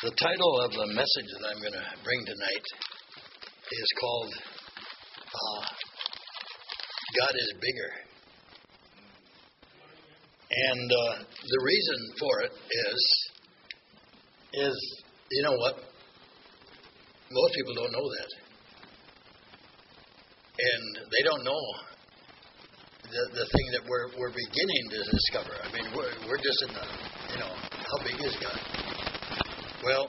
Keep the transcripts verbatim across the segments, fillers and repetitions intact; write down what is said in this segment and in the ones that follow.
The title of the message that I'm going to bring tonight is called uh, God is Bigger. And uh, the reason for it is, is, you know what? Most people don't know that. And they don't know the the thing that we're we're beginning to discover. I mean, we're we're just in the, you know, how big is God? Well,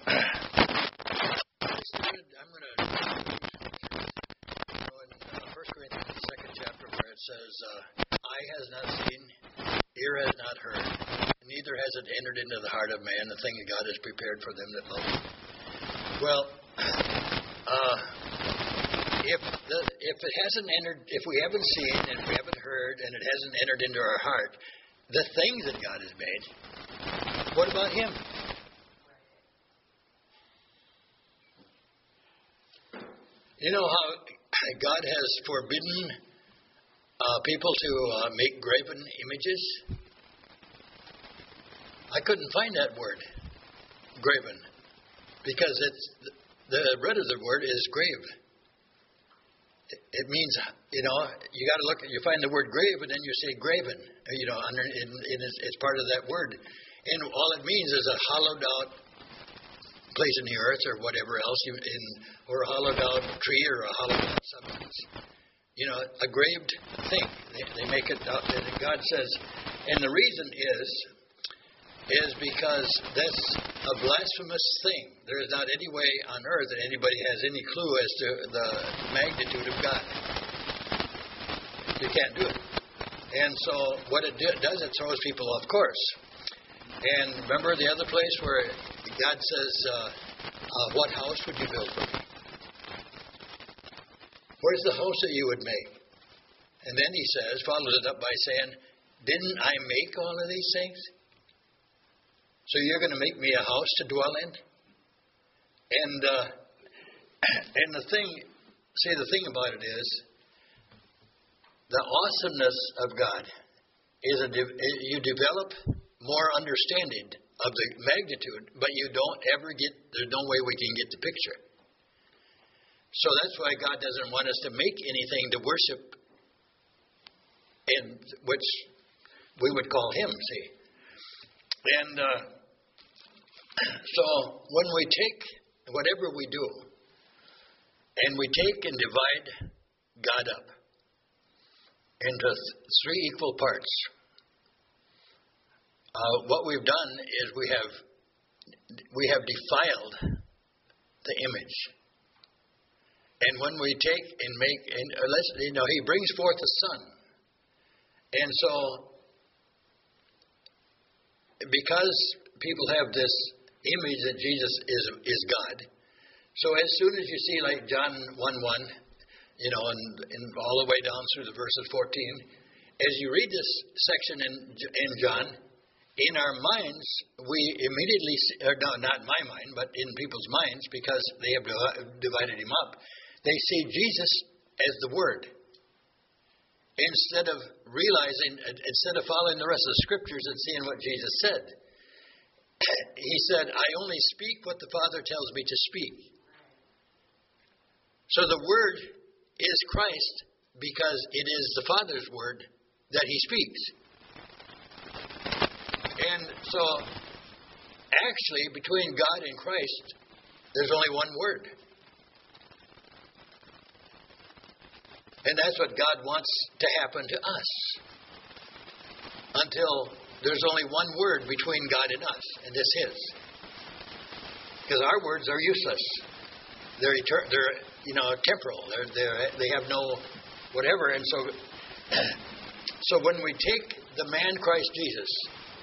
I started, I'm going to, you know, in uh, First Corinthians, the second chapter, where it says, uh, eye has not seen, ear has not heard, neither has it entered into the heart of man the thing that God has prepared for them that love Him. Well, uh, if the, if it hasn't entered, if we haven't seen and we haven't heard and it hasn't entered into our heart, the things that God has made, what about Him? You know how God has forbidden uh, people to uh, make graven images? I couldn't find that word, graven, because it's the root of the word is grave. It, it means, you know, you got to look. You find the word grave, and then you say graven. You know, under, in, in it's, it's part of that word, and all it means is a hollowed out place in the earth or whatever else, in, or a hollowed out tree or a hollowed out substance. You know, a graved thing. They, they make it out. God says, and the reason is, is because that's a blasphemous thing. There is not any way on earth that anybody has any clue as to the magnitude of God. You can't do it. And so what it do, does, it throws people off course. And remember the other place where God says, uh, uh, what house would you build for me? Where's the house that you would make? And then he says, follows it up by saying, didn't I make all of these things? So you're going to make me a house to dwell in? And uh, and the thing, see, the thing about it is, the awesomeness of God is a de- you develop more understanding of the magnitude, but you don't ever get, there's no way we can get the picture. So that's why God doesn't want us to make anything to worship, in which we would call Him, see. And uh, so when we take whatever we do, and we take and divide God up into three equal parts, uh, what we've done is we have we have defiled the image. And when we take and make, and let's, you know, He brings forth the Son, and so because people have this image that Jesus is is God, so as soon as you see, like John one one, you know, and, and all the way down through the verses fourteen, as you read this section in in John, in our minds we immediately see, or no, not in my mind, but in people's minds, because they have divided Him up, they see Jesus as the Word. Instead of realizing, instead of following the rest of the Scriptures and seeing what Jesus said, He said, I only speak what the Father tells me to speak. So the Word is Christ because it is the Father's Word that He speaks. And so, actually, between God and Christ, there's only one Word. And that's what God wants to happen to us. Until there's only one word between God and us, and this is. Because our words are useless. They're etern- they're you know temporal. They're they they have no whatever. And so, so when we take the man Christ Jesus,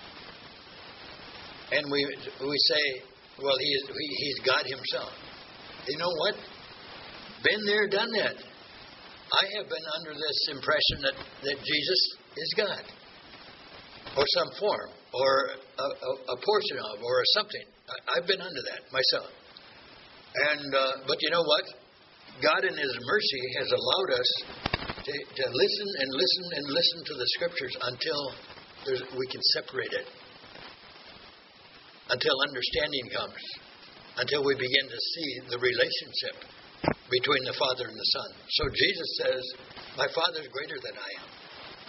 and we we say, well, he is he, he's God Himself. You know what? Been there, done that. I have been under this impression that, that Jesus is God, or some form, or a, a, a portion of, or something. I, I've been under that myself. And uh, but you know what? God in His mercy has allowed us to, to listen and listen and listen to the Scriptures until there's, we can separate it. until understanding comes, until we begin to see the relationship between the Father and the Son. So Jesus says, my Father is greater than I am.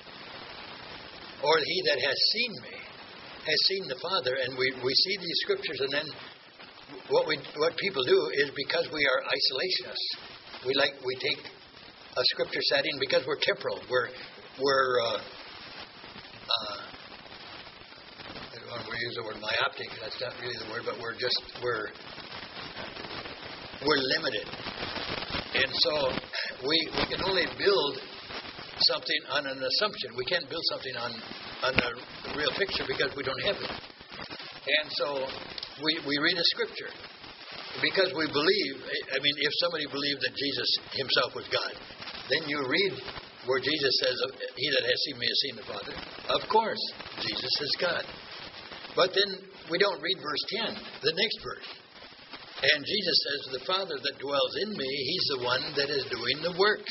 Or he that has seen me has seen the Father. And we, we see these scriptures, and then what we what people do is, because we are isolationists, we like we take a scripture setting because we're temporal. We're we're uh, uh, I don't want to use the word myopic. That's not really the word, but we're just we're we're limited, and so we we can only build something on an assumption. We can't build something on on a real picture because we don't have it. And so we we read a scripture because we believe. I mean, if somebody believed that Jesus himself was God, then you read where Jesus says, he that has seen me has seen the Father. Of course, Jesus is God. But then we don't read verse ten, the next verse. And Jesus says, the Father that dwells in me, he's the one that is doing the works.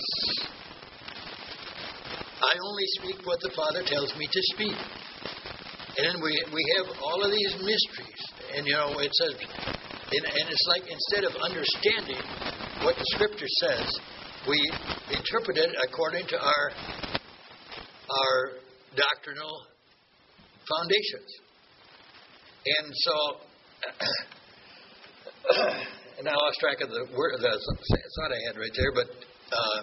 I only speak what the Father tells me to speak. And then we we have all of these mysteries. And, you know, it says, and, and it's like instead of understanding what the Scripture says, we interpret it according to our our doctrinal foundations. And so, and I lost track of the word, the thought I had right there, but uh,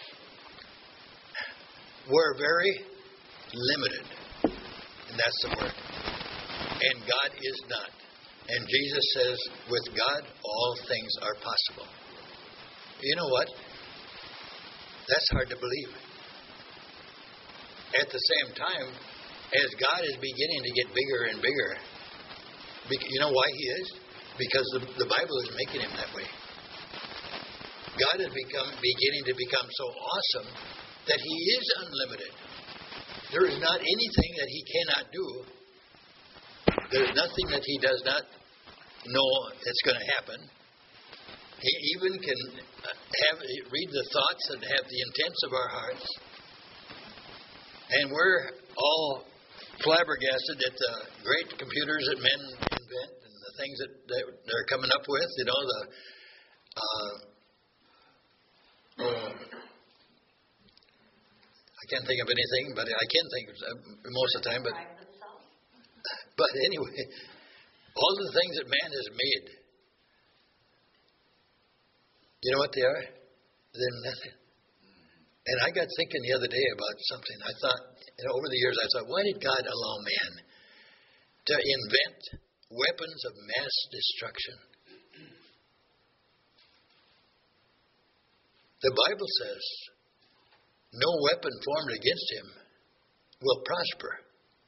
we're very limited, and that's the word. And God is not. And Jesus says, with God, all things are possible. You know what? That's hard to believe. At the same time, as God is beginning to get bigger and bigger, you know why he is? Because the, the Bible is making him that way. God has become beginning to become so awesome that he is unlimited. There is not anything that he cannot do. There is nothing that he does not know that's going to happen. He even can have read the thoughts and have the intents of our hearts. And we're all flabbergasted at the great computers that men invent and the things that they're coming up with. You know, the uh, uh, I can't think of anything, but I can think of most of the time. But but anyway, all the things that man has made, you know what they are? They're nothing. And I got thinking the other day about something. I thought, you know, over the years, I thought, why did God allow man to invent weapons of mass destruction? The Bible says, no weapon formed against him will prosper.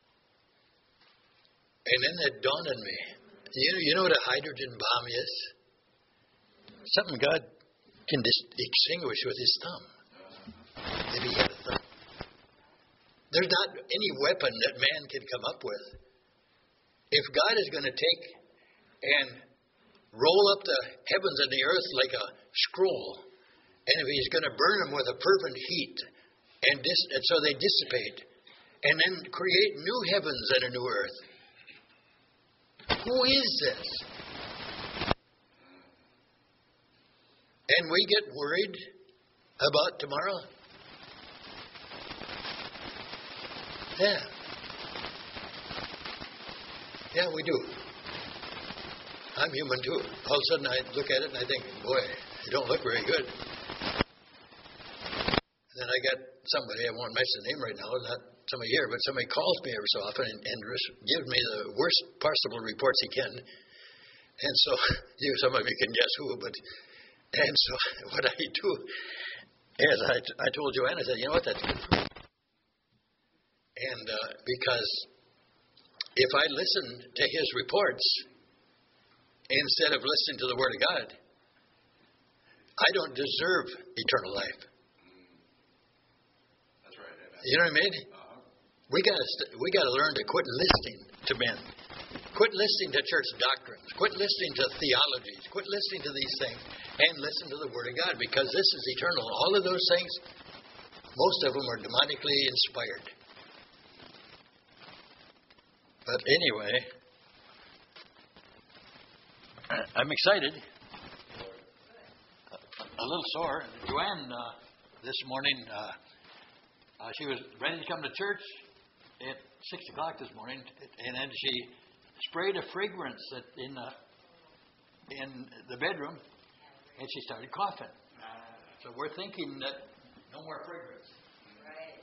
And then it dawned on me, you know, you know what a hydrogen bomb is? Something God can dis- extinguish with his thumb. If he had a thumb. There's not any weapon that man can come up with. If God is going to take and roll up the heavens and the earth like a scroll, and if he's going to burn them with a fervent heat, and, dis- and so they dissipate, and then create new heavens and a new earth, who is this? And we get worried about tomorrow? Yeah. Yeah, we do. I'm human too. All of a sudden I look at it and I think, boy, you don't look very good. And then I got somebody, I won't mention the name right now, not somebody here, but somebody calls me every so often and, and gives me the worst possible reports he can. And so, you some of you can guess who, but, and so what I do is I, I told Joanne, I said, you know what, that's good for me. And uh, because if I listen to his reports instead of listening to the Word of God, I don't deserve eternal life. That's right. You know what I mean? Uh-huh. We got to st- we got to learn to quit listening to men, quit listening to church doctrines, quit listening to theologies, quit listening to these things, and listen to the Word of God, because this is eternal. All of those things, most of them are demonically inspired. But anyway, I'm excited. A little sore. Joanne, uh, this morning, uh, uh, she was ready to come to church at six o'clock this morning, and then she sprayed a fragrance at, in the in the bedroom, and she started coughing. So we're thinking that no more fragrance. Right.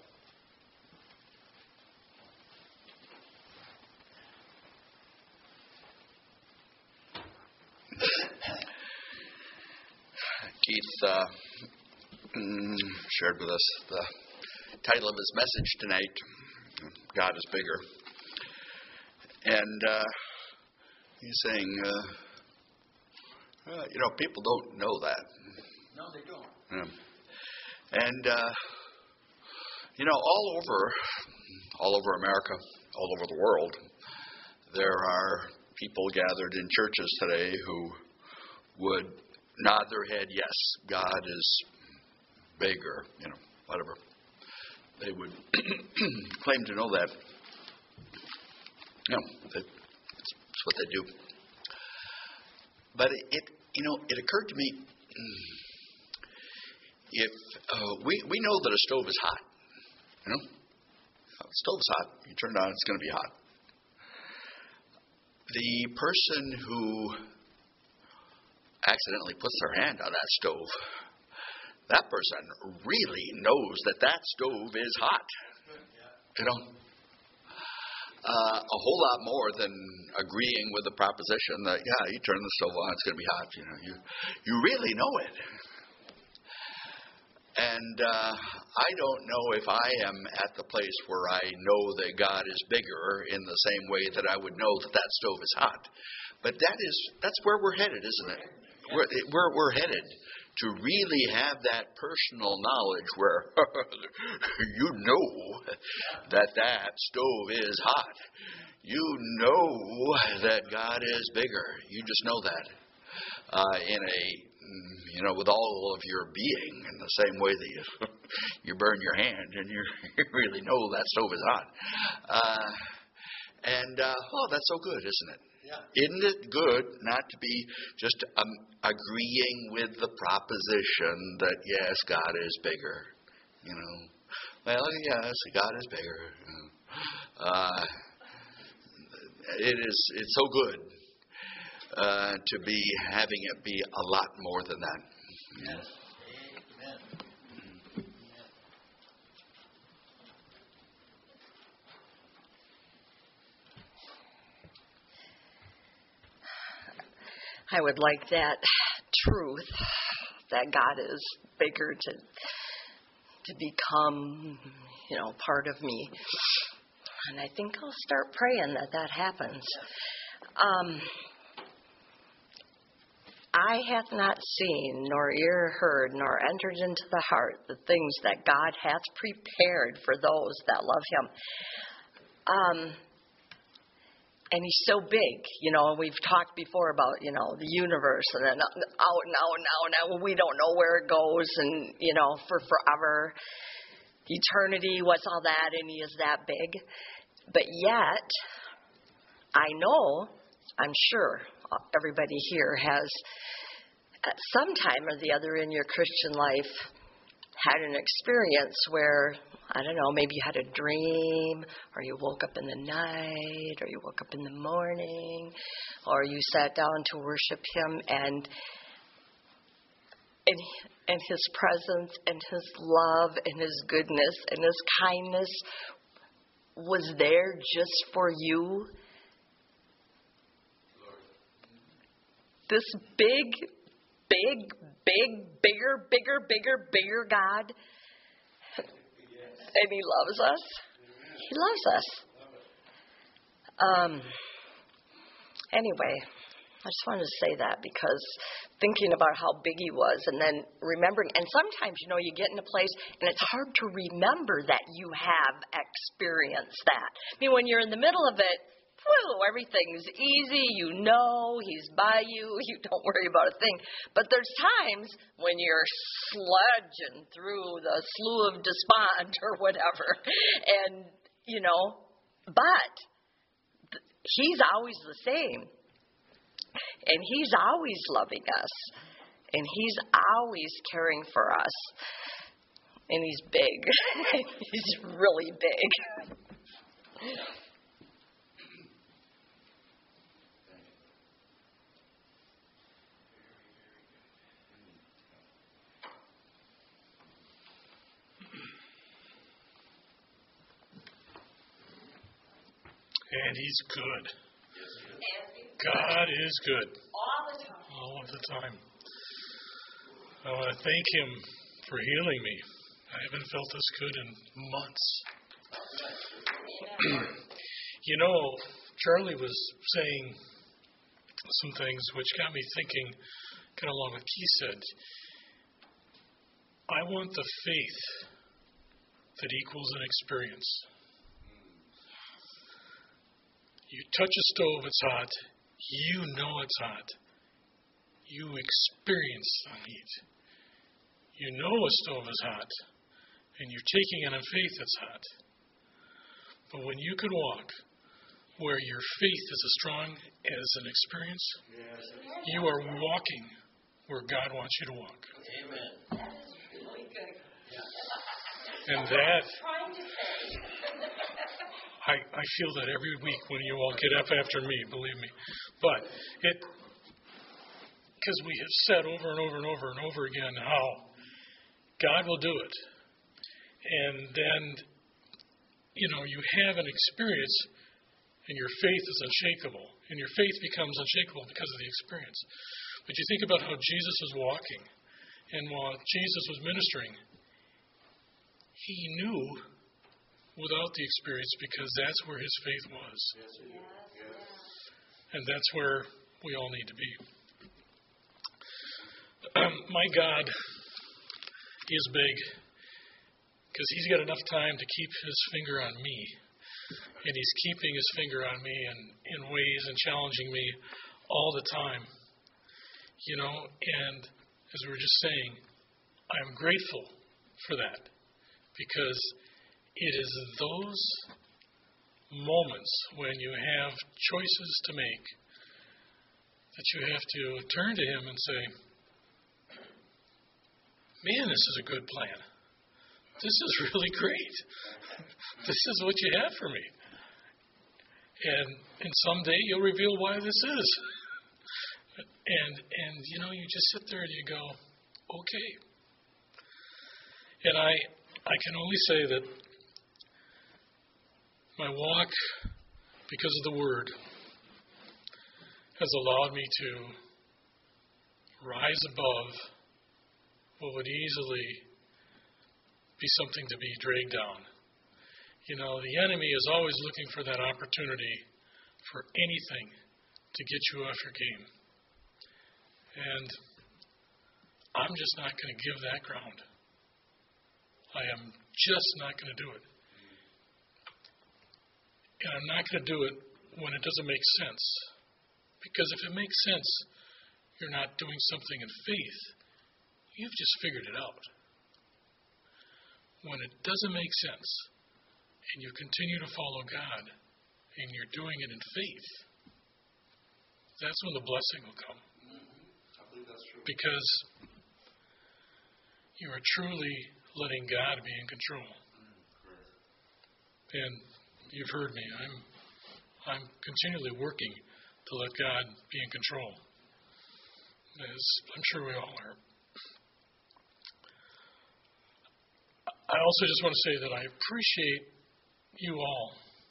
Keith uh, mm, shared with us the title of his message tonight, God is Bigger. And uh, he's saying, uh, uh, you know, people don't know that. No, they don't. Yeah. And, uh, you know, all over, all over America, all over the world, there are people gathered in churches today who would nod their head, yes, God is bigger, you know, whatever. They would claim to know that. You know, that, that's what they do. But it, it, you know, it occurred to me, if uh, we we know that a stove is hot, you know, a stove is hot. You turn it on, it's going to be hot. The person who accidentally puts their hand on that stove, that person really knows that that stove is hot. You know, uh, a whole lot more than agreeing with the proposition that, yeah, you turn the stove on, it's going to be hot. You know, you you really know it. And uh, I don't know if I am at the place where I know that God is bigger in the same way that I would know that that stove is hot. But that is that's where we're headed, isn't it? We're, we're, we're headed to really have that personal knowledge where you know that that stove is hot. You know that God is bigger. You just know that uh, in a, you know, with all of your being, in the same way that you, you burn your hand and you, you really know that stove is hot. Uh, and, uh, oh, that's so good, isn't it? Yeah. Isn't it good not to be just um, agreeing with the proposition that, yes, God is bigger? You know, well, yes, God is bigger. Uh, it is, it's so good uh, to be having it be a lot more than that. Yes. Amen. I would like that truth that God is bigger to to become, you know, part of me. And I think I'll start praying that that happens. Um, Eye hath not seen, nor ear heard, nor entered into the heart the things that God hath prepared for those that love Him. Um. And He's so big, you know, we've talked before about, you know, the universe and then out and out and out and out. We don't know where it goes and, you know, for forever, eternity, what's all that, and He is that big. But yet, I know, I'm sure everybody here has at some time or the other in your Christian life had an experience where, I don't know, maybe you had a dream, or you woke up in the night, or you woke up in the morning, or you sat down to worship Him, and and, and His presence, and His love, and His goodness, and His kindness was there just for you. This big, big, big, bigger, bigger, bigger, bigger God. And He loves us. He loves us. Um. Anyway, I just wanted to say that because thinking about how big He was and then remembering, and sometimes, you know, you get in a place and it's hard to remember that you have experienced that. I mean, when you're in the middle of it, whew, everything's easy, you know, He's by you, you don't worry about a thing. But there's times when you're sledging through the slough of despond or whatever, and, you know, but He's always the same. And He's always loving us. And He's always caring for us. And He's big. He's really big. And He's good. God is good. All the time. All of the time. I want to thank Him for healing me. I haven't felt this good in months. You know, Charlie was saying some things which got me thinking, kind of along what Keith said. I want the faith that equals an experience. You touch a stove, it's hot. You know it's hot. You experience the heat. You know a stove is hot, and you're taking it on faith it's hot. But when you can walk where your faith is as strong as an experience, yes. You are walking where God wants you to walk. Amen. That is really good. And that, I, I feel that every week when you all get up after me, believe me. But it, because we have said over and over and over and over again how God will do it. And then, you know, you have an experience and your faith is unshakable. And your faith becomes unshakable because of the experience. But you think about how Jesus was walking. And while Jesus was ministering, He knew without the experience because that's where His faith was. And that's where we all need to be. Um, my God is big because He's got enough time to keep His finger on me. And He's keeping His finger on me in, in ways and challenging me all the time. You know, and as we were just saying, I'm grateful for that because it is those moments when you have choices to make that you have to turn to Him and say, man, this is a good plan. This is really great. This is what you have for me. And and someday You'll reveal why this is. And, and you know, you just sit there and you go, okay. And I I can only say that my walk, because of the Word, has allowed me to rise above what would easily be something to be dragged down. You know, the enemy is always looking for that opportunity for anything to get you off your game. And I'm just not going to give that ground. I am just not going to do it. And I'm not going to do it when it doesn't make sense. Because if it makes sense, you're not doing something in faith. You've just figured it out. When it doesn't make sense, and you continue to follow God, and you're doing it in faith, that's when the blessing will come. I believe that's true. Because you are truly letting God be in control. And you've heard me. I'm I'm continually working to let God be in control. As I'm sure we all are. I also just want to say that I appreciate you all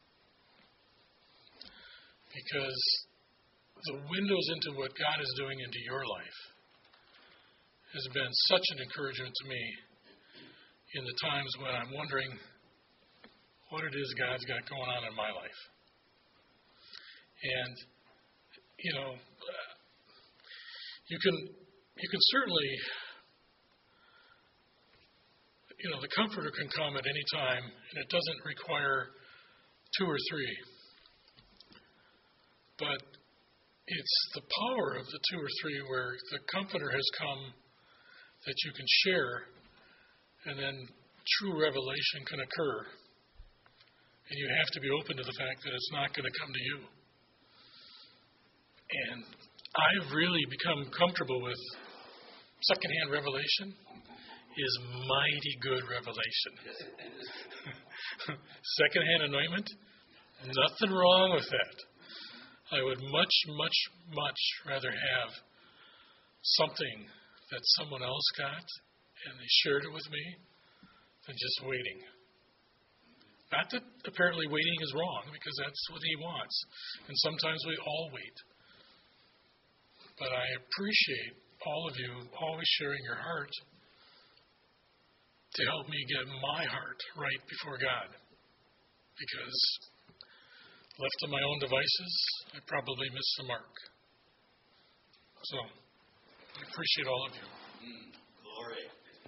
because the windows into what God is doing into your life has been such an encouragement to me in the times when I'm wondering what it is God's got going on in my life. And, you know, you can you can certainly, you know, the Comforter can come at any time, and it doesn't require two or three. But it's the power of the two or three where the Comforter has come that you can share, and then true revelation can occur. And you have to be open to the fact that it's not going to come to you. And I've really become comfortable with secondhand revelation is mighty good revelation. Secondhand anointment, nothing wrong with that. I would much, much, much rather have something that someone else got and they shared it with me than just waiting. Not that apparently waiting is wrong, because that's what he wants. And sometimes we all wait. But I appreciate all of you always sharing your heart to help me get my heart right before God. Because left to my own devices, I probably missed the mark. So, I appreciate all of you. Mm, glory.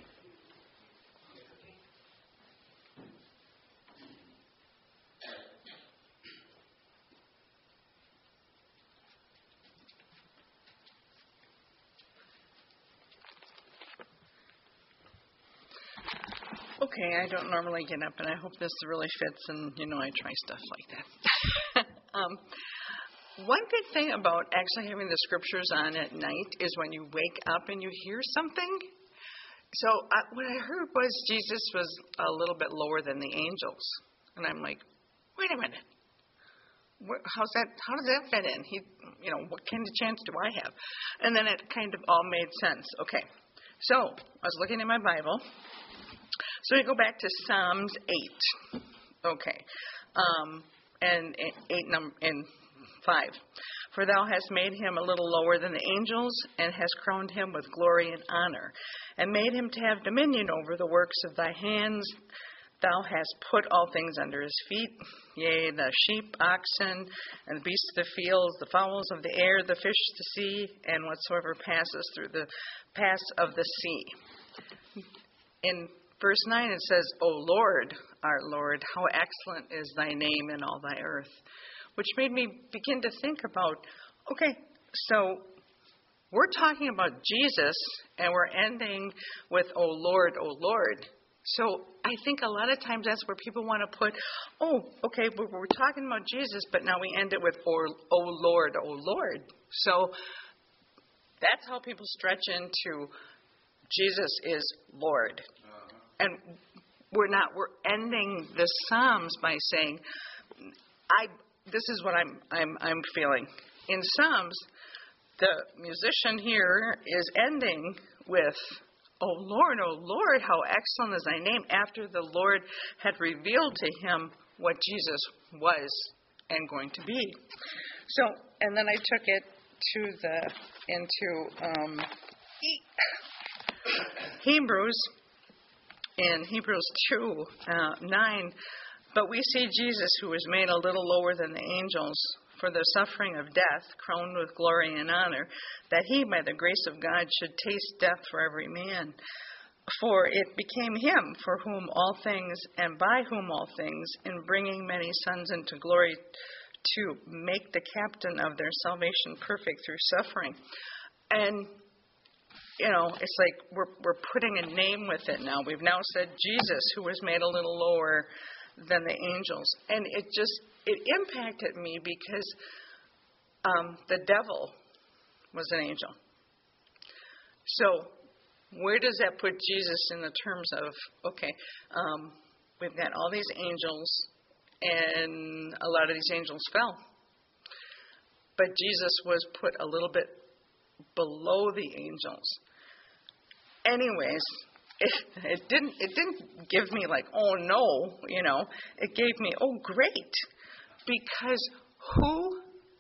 Okay, I don't normally get up, and I hope this really fits, and, you know, I try stuff like that. um, one good thing about actually having the scriptures on at night is when you wake up and you hear something. So uh, what I heard was Jesus was a little bit lower than the angels. And I'm like, wait a minute. Where, how's that? How does that fit in? He, you know, what kind of chance do I have? And then it kind of all made sense. Okay, so I was looking in my Bible. So we go back to Psalms eight. Okay, um, and eight num and five. For thou hast made him a little lower than the angels, and hast crowned him with glory and honor, and made him to have dominion over the works of thy hands. Thou hast put all things under his feet, yea, the sheep, oxen, and the beasts of the field, the fowls of the air, the fish of the sea, and whatsoever passes through the pass of the sea. In verse nine it says, O Lord, our Lord, how excellent is thy name in all thy earth. Which made me begin to think about, okay, so we're talking about Jesus, and we're ending with, O Lord, O Lord. So I think a lot of times that's where people want to put, oh, okay, we're, we're talking about Jesus, but now we end it with, O, o Lord, O Lord. So that's how people stretch into Jesus is Lord. Uh-huh. And we're not, we're ending the Psalms by saying, I, this is what I'm, I'm, I'm feeling. In Psalms, the musician here is ending with, O Lord, O Lord, how excellent is thy name, after the Lord had revealed to him what Jesus was and going to be. So, and then I took it to the, into um, Hebrews, in Hebrews two, uh, nine, but we see Jesus, who was made a little lower than the angels, for the suffering of death, crowned with glory and honor, that he, by the grace of God, should taste death for every man. For it became him, for whom all things, and by whom all things, in bringing many sons into glory, to make the captain of their salvation perfect through suffering. And, you know, it's like we're, we're putting a name with it now. We've now said Jesus, who was made a little lower than the angels. And it just, it impacted me because um, the devil was an angel. So where does that put Jesus in the terms of, okay, um, we've got all these angels, and a lot of these angels fell. But Jesus was put a little bit below the angels. Anyways, It, it didn't it didn't give me like, oh no, you know. It gave me, oh great. Because who,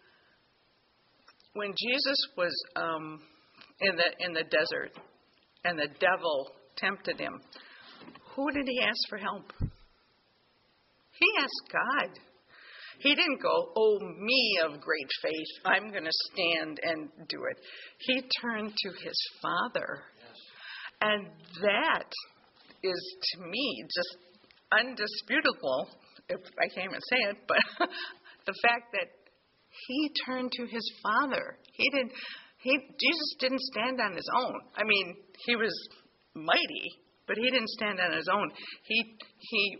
when Jesus was um, in the in the desert and the devil tempted him, who did he ask for help? He asked God. He didn't go, oh, me of great faith, I'm going to stand and do it. He turned to his Father. And that is, to me, just undisputable, if I can't even say it, but the fact that he turned to his Father. He didn't, he, Jesus didn't stand on his own. I mean, he was mighty, but he didn't stand on his own. He, he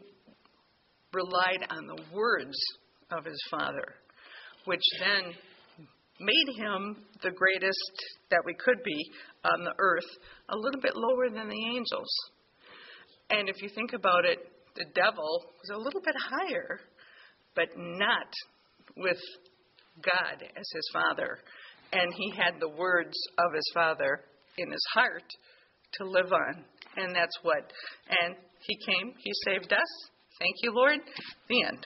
relied on the words of his Father, which then made him the greatest that we could be on the earth, a little bit lower than the angels. And if you think about it, the devil was a little bit higher, but not with God as his father. And he had the words of his father in his heart to live on. And that's what, and he came, he saved us. Thank you, Lord. The end.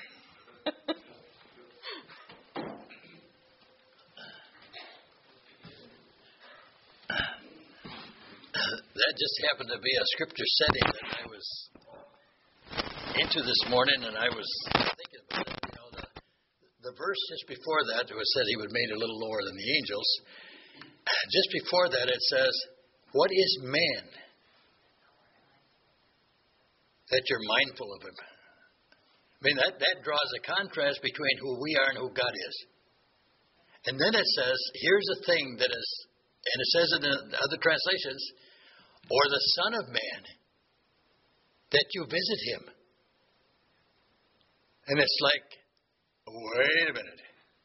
That just happened to be a scripture setting that I was into this morning, and I was thinking about it. You know, the, the verse just before that, it was said he was made a little lower than the angels. Just before that, it says, "What is man that you're mindful of him?" I mean, that, that draws a contrast between who we are and who God is. And then it says, here's a thing that is, and it says in the other translations, or the Son of Man, that you visit him. And it's like, wait a minute.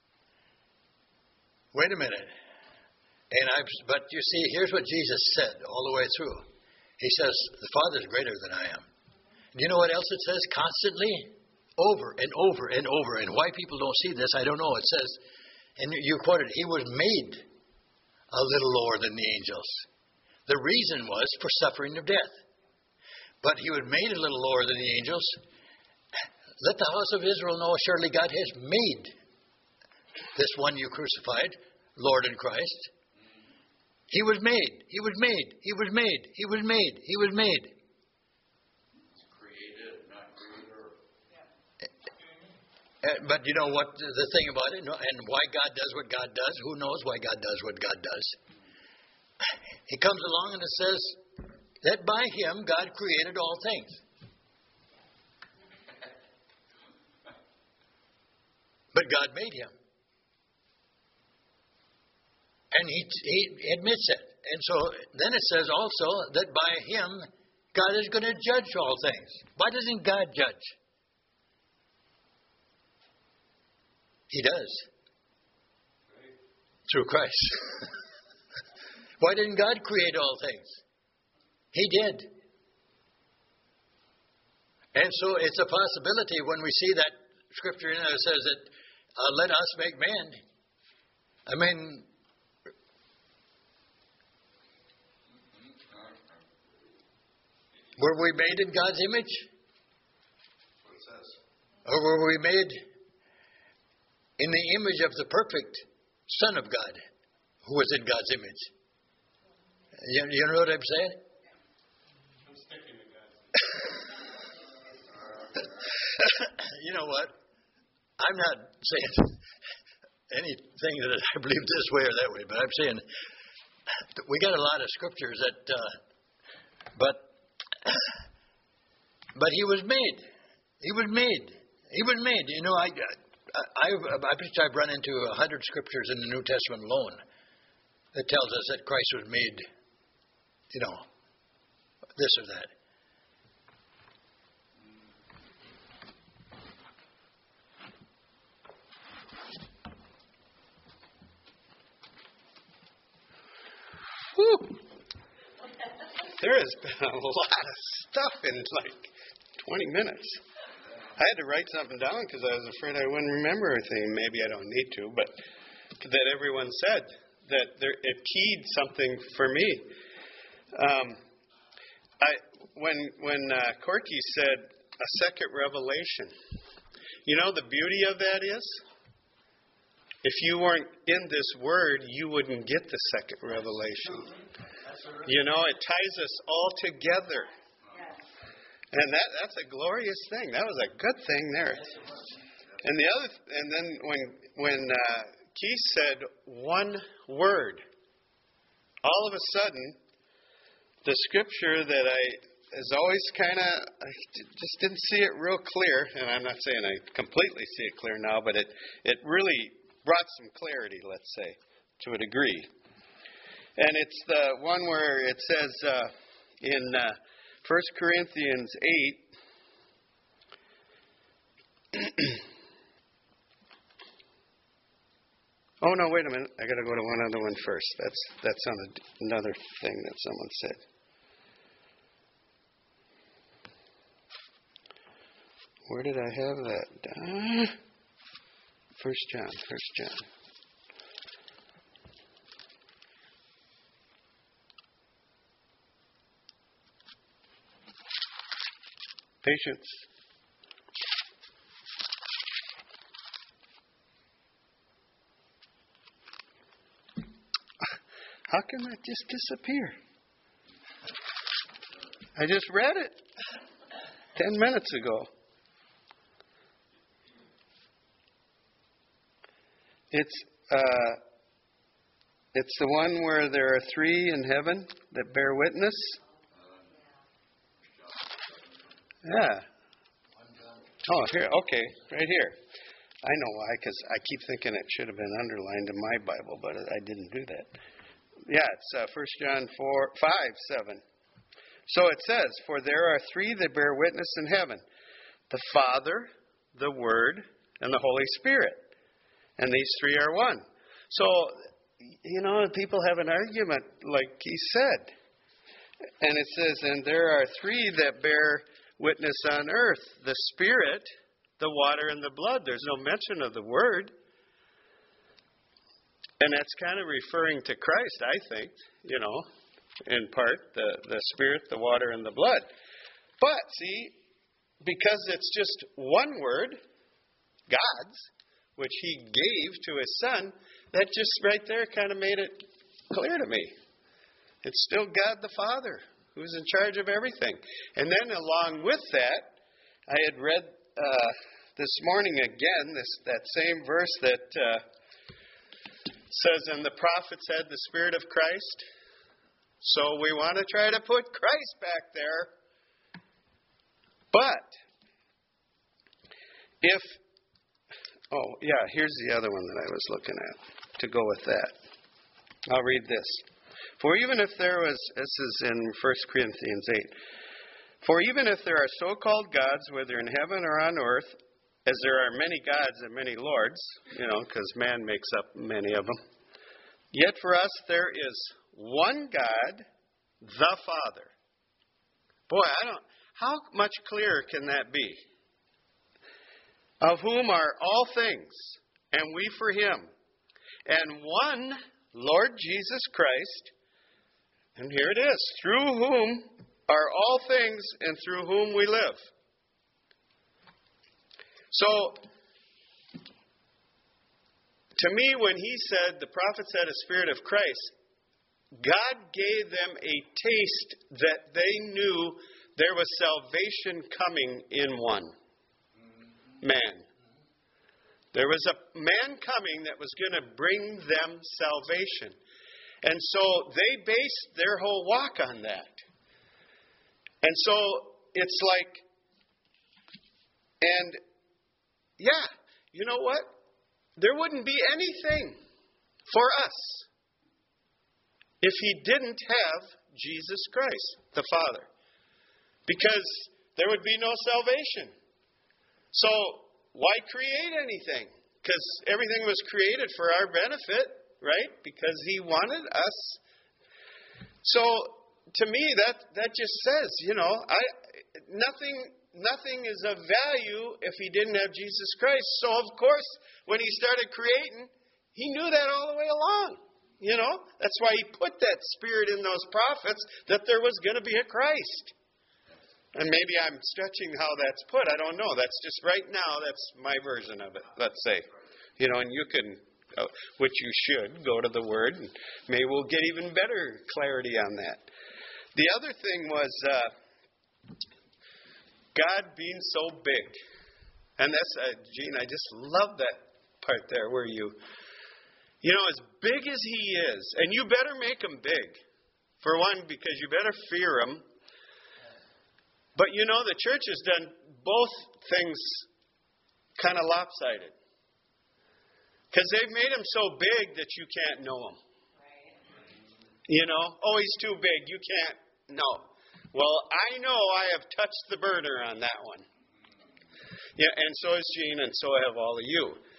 Wait a minute. And I, but you see, here's what Jesus said all the way through. He says, the Father is greater than I am. And you know what else it says constantly? Over and over and over. And why people don't see this, I don't know. It says, and you quoted, he was made a little lower than the angels. The reason was for suffering of death. But he was made a little lower than the angels. Let the house of Israel know, surely God has made this one you crucified, Lord and Christ. He was made. He was made. He was made. He was made. He was made. It's created, not creator. Uh, but you know what the thing about it, and why God does what God does, who knows why God does what God does. He comes along and it says that by him God created all things. But God made him. And he, he admits it. And so then it says also that by him God is going to judge all things. Why doesn't God judge? He does. Through Christ. Why didn't God create all things? He did. And so it's a possibility when we see that scripture in there that says that uh, let us make man. I mean, were we made in God's image? What it says. Or were we made in the image of the perfect Son of God, who was in God's image? You, you know what I'm saying? I'm sticking to God. You know what? I'm not saying anything that I believe this way or that way, but I'm saying we got a lot of scriptures that, uh, but, but he was made. He was made. He was made. You know, I, I, I've, I bet I've run into a hundred scriptures in the New Testament alone that tells us that Christ was made, you know, this or that. Whew. There has been a lot of stuff in like twenty minutes. I had to write something down because I was afraid I wouldn't remember everything. Maybe I don't need to, but that everyone said that there, it keyed something for me. Um, I when when uh, Corky said a second revelation, you know the beauty of that is, if you weren't in this word, you wouldn't get the second revelation. You know, it ties us all together. And that that's a glorious thing. That was a good thing there. And the other and then when when uh, Keith said one word, all of a sudden the scripture that I is always kind of I just didn't see it real clear, and I'm not saying I completely see it clear now, but it it really brought some clarity, let's say, to a degree. And it's the one where it says uh, in uh, First Corinthians eight, Oh, no, wait a minute. I got to go to one other one first. That's that's on a, another thing that someone said. Where did I have that? Uh, First John, First John. Patience. How can that just disappear? I just read it ten minutes ago. It's uh, it's the one where there are three in heaven that bear witness. Yeah. Oh, here. Okay, right here. I know why, because I keep thinking it should have been underlined in my Bible, but I didn't do that. Yeah, it's uh, First John four, five, seven. So it says, "For there are three that bear witness in heaven: the Father, the Word, and the Holy Spirit. And these three are one." So, you know, people have an argument, like he said. And it says, "And there are three that bear witness on earth: the Spirit, the water, and the blood." There's no mention of the Word. And that's kind of referring to Christ, I think, you know, in part, the, the Spirit, the water, and the blood. But, see, because it's just one word, God's, which he gave to his Son, that just right there kind of made it clear to me. It's still God the Father who's in charge of everything. And then along with that, I had read uh, this morning again this that same verse that uh, says, "And the prophets had the Spirit of Christ." So we want to try to put Christ back there. But if Oh, yeah, here's the other one that I was looking at to go with that. I'll read this. "For even if there was," this is in First Corinthians eight, "For even if there are so-called gods, whether in heaven or on earth, as there are many gods and many lords," you know, because man makes up many of them, "yet for us there is one God, the Father." Boy, I don't, how much clearer can that be? "Of whom are all things, and we for him, and one Lord Jesus Christ," and here it is, "through whom are all things, and through whom we live." So, to me, when he said the prophets had a Spirit of Christ, God gave them a taste that they knew there was salvation coming in one man. There was a man coming that was going to bring them salvation. And so they based their whole walk on that. And so it's like, and yeah, you know what? There wouldn't be anything for us if he didn't have Jesus Christ, the Father. Because there would be no salvation. So, why create anything? Because everything was created for our benefit, right? Because he wanted us. So, to me, that, that just says, you know, I nothing nothing is of value if he didn't have Jesus Christ. So, of course, when he started creating, he knew that all the way along. You know, that's why he put that spirit in those prophets that there was going to be a Christ. And maybe I'm stretching how that's put. I don't know. That's just right now, that's my version of it, let's say. You know, and you can, uh, which you should, go to the Word, and maybe we'll get even better clarity on that. The other thing was uh, God being so big. And that's, uh, Gene, I just love that part there where you, you know, as big as he is, and you better make him big. For one, because you better fear him. But, you know, the church has done both things kind of lopsided. Because they've made him so big that you can't know him. Right. You know, oh, he's too big. You can't know. Well, I know I have touched the burner on that one. Yeah, and so has Gene, and so have all of you.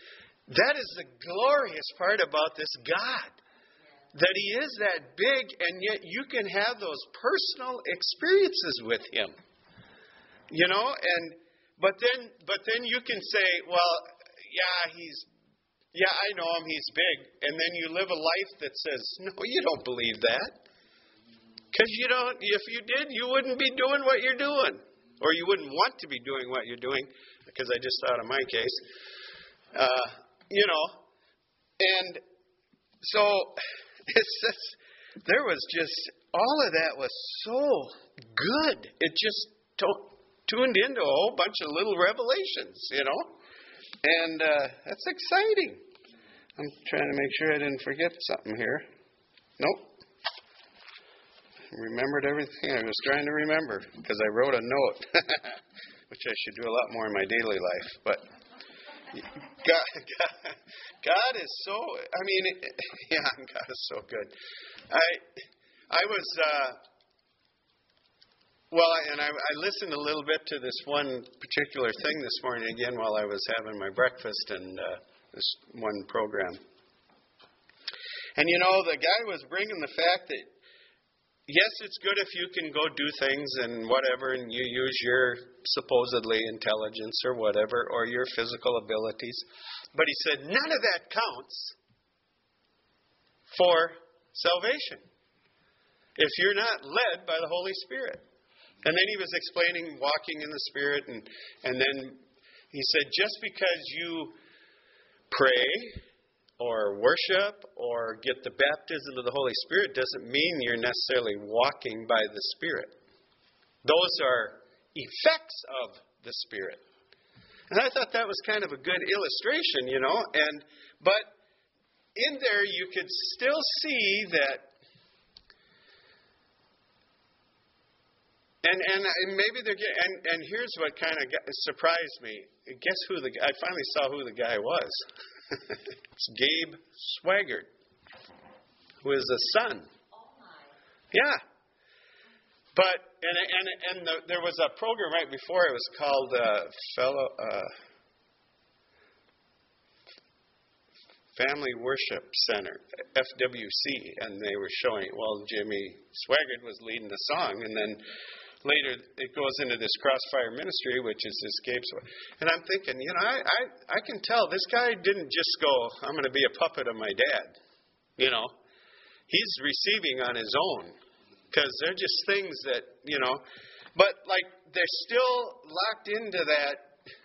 That is the glorious part about this God. That He is that big, and yet you can have those personal experiences with Him. You know, and but then but then you can say, well, yeah, He's yeah, I know Him, He's big. And then you live a life that says, no, you don't believe that. Because you don't, if you did, you wouldn't be doing what you're doing. Or you wouldn't want to be doing what you're doing. Because I just thought of my case. Uh, you know, and so it's just, there was just, all of that was so good. It just to- tuned into a whole bunch of little revelations, you know. And uh, that's exciting. I'm trying to make sure I didn't forget something here. Nope. Remembered everything I was trying to remember because I wrote a note, which I should do a lot more in my daily life. But God, God, God is so, I mean, yeah, God is so good. I I was, uh, well, and I, I listened a little bit to this one particular thing this morning again while I was having my breakfast and uh, this one program. And, you know, the guy was bringing the fact that, yes, it's good if you can go do things and whatever, and you use your supposedly intelligence or whatever, or your physical abilities. But he said none of that counts for salvation if you're not led by the Holy Spirit. And then he was explaining walking in the Spirit, and, and then he said just because you pray or worship or get the baptism of the Holy Spirit doesn't mean you're necessarily walking by the Spirit. Those are effects of the Spirit. And I thought that was kind of a good illustration, you know. And but in there you could still see that, and and, and maybe they're and and here's what kind of surprised me. Guess who the I finally saw who the guy was. It's Gabe Swaggart, who is a son. Yeah. But, and and and the, there was a program right before, it was called uh, Fellow uh, Family Worship Center, F W C, and they were showing, well, Jimmy Swaggart was leading the song, and then later it goes into this Crossfire Ministry, which is this Gabe Swaggart. And I'm thinking, you know, I, I, I can tell this guy didn't just go, I'm going to be a puppet of my dad. You know, he's receiving on his own. Because they're just things that, you know, but like they're still locked into that,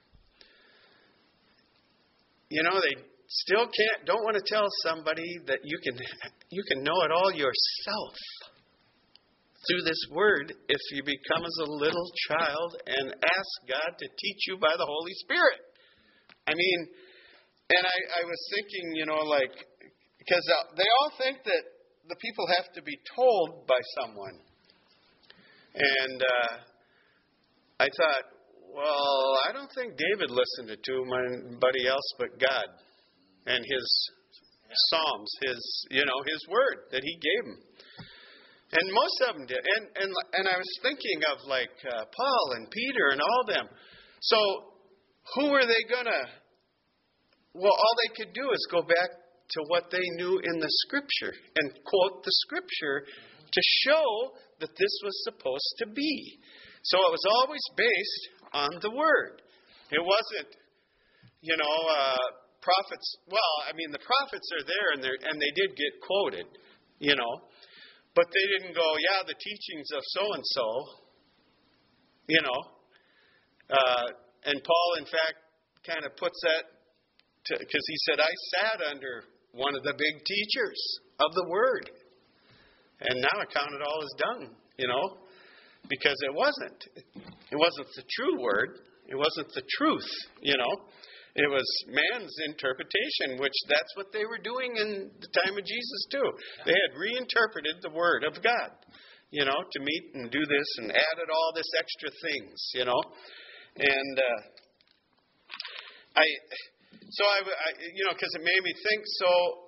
you know, they still can't, don't want to tell somebody that you can, you can know it all yourself through this word if you become as a little child and ask God to teach you by the Holy Spirit. I mean, and I, I was thinking, you know, like, because they all think that the people have to be told by someone. And uh, I thought, well, I don't think David listened to anybody else but God and his Psalms, his, you know, his word that he gave him. And most of them did. And and and I was thinking of like uh, Paul and Peter and all them. So who were they going to? Well, all they could do is go back to what they knew in the Scripture and quote the Scripture to show that this was supposed to be. So it was always based on the Word. It wasn't, you know, uh, prophets. Well, I mean, the prophets are there and they and they did get quoted, you know, but they didn't go, yeah, the teachings of so and so, you know. Uh, and Paul, in fact, kind of puts that because he said, I sat under one of the big teachers of the Word. And now I count it all as done, you know, because it wasn't. It wasn't the true Word. It wasn't the truth, you know. It was man's interpretation, which that's what they were doing in the time of Jesus too. They had reinterpreted the Word of God, you know, to meet and do this and added all this extra things, you know. And uh, I... So, I, I, you know, because it made me think, so,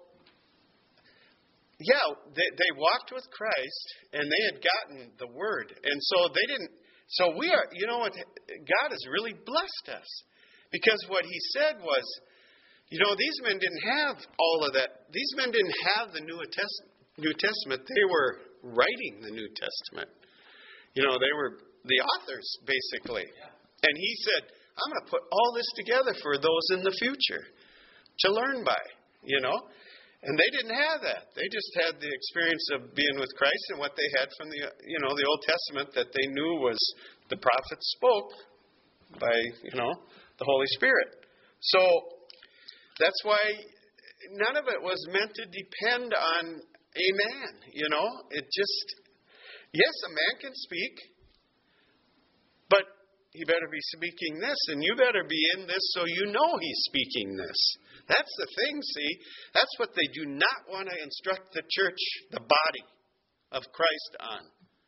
yeah, they, they walked with Christ, and they had gotten the Word. And so they didn't, so we are, you know what, God has really blessed us. Because what He said was, You know, these men didn't have all of that. These men didn't have the New Testament. New Testament. They were writing the New Testament. You know, they were the authors, basically. And he said, I'm going to put all this together for those in the future to learn by, you know. And they didn't have that. They just had the experience of being with Christ and what they had from the, you know, the Old Testament that they knew was the prophets spoke by, you know, the Holy Spirit. So that's why none of it was meant to depend on a man, you know. It just, yes, a man can speak, but he better be speaking this, and you better be in this so you know he's speaking this. That's the thing, see. That's what they do not want to instruct the church, the body of Christ on.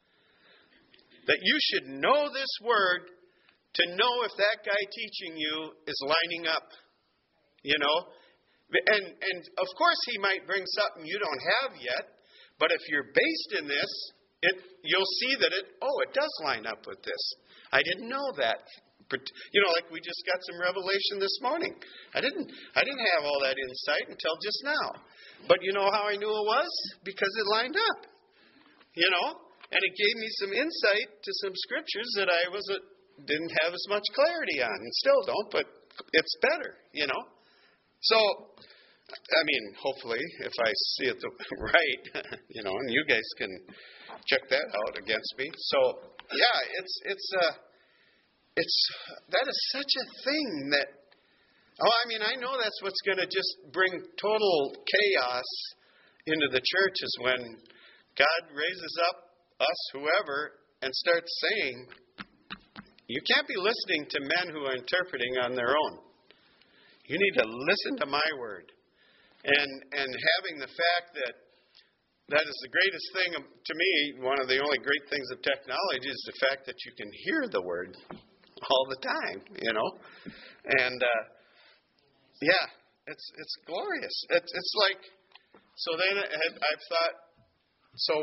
That you should know this word to know if that guy teaching you is lining up. You know? And, and of course he might bring something you don't have yet, but if you're based in this, it, you'll see that it, oh, it does line up with this. I didn't know that. You know, like we just got some revelation this morning. I didn't I didn't have all that insight until just now. But you know how I knew it was? Because it lined up. You know? And it gave me some insight to some scriptures that I was a, didn't have as much clarity on, and still don't, but it's better, you know? So, I mean, hopefully, if I see it the, right, you know, and you guys can check that out against me. So, yeah, it's it's uh, it's that is such a thing that. Oh, I mean, I know that's what's going to just bring total chaos into the church is when God raises up us, whoever, and starts saying, you can't be listening to men who are interpreting on their own. You need to listen to my word. And and having the fact that that is the greatest thing to me, one of the only great things of technology is the fact that you can hear the word all the time, you know. And uh, yeah, it's it's glorious. It's it's like so. Then I've thought so.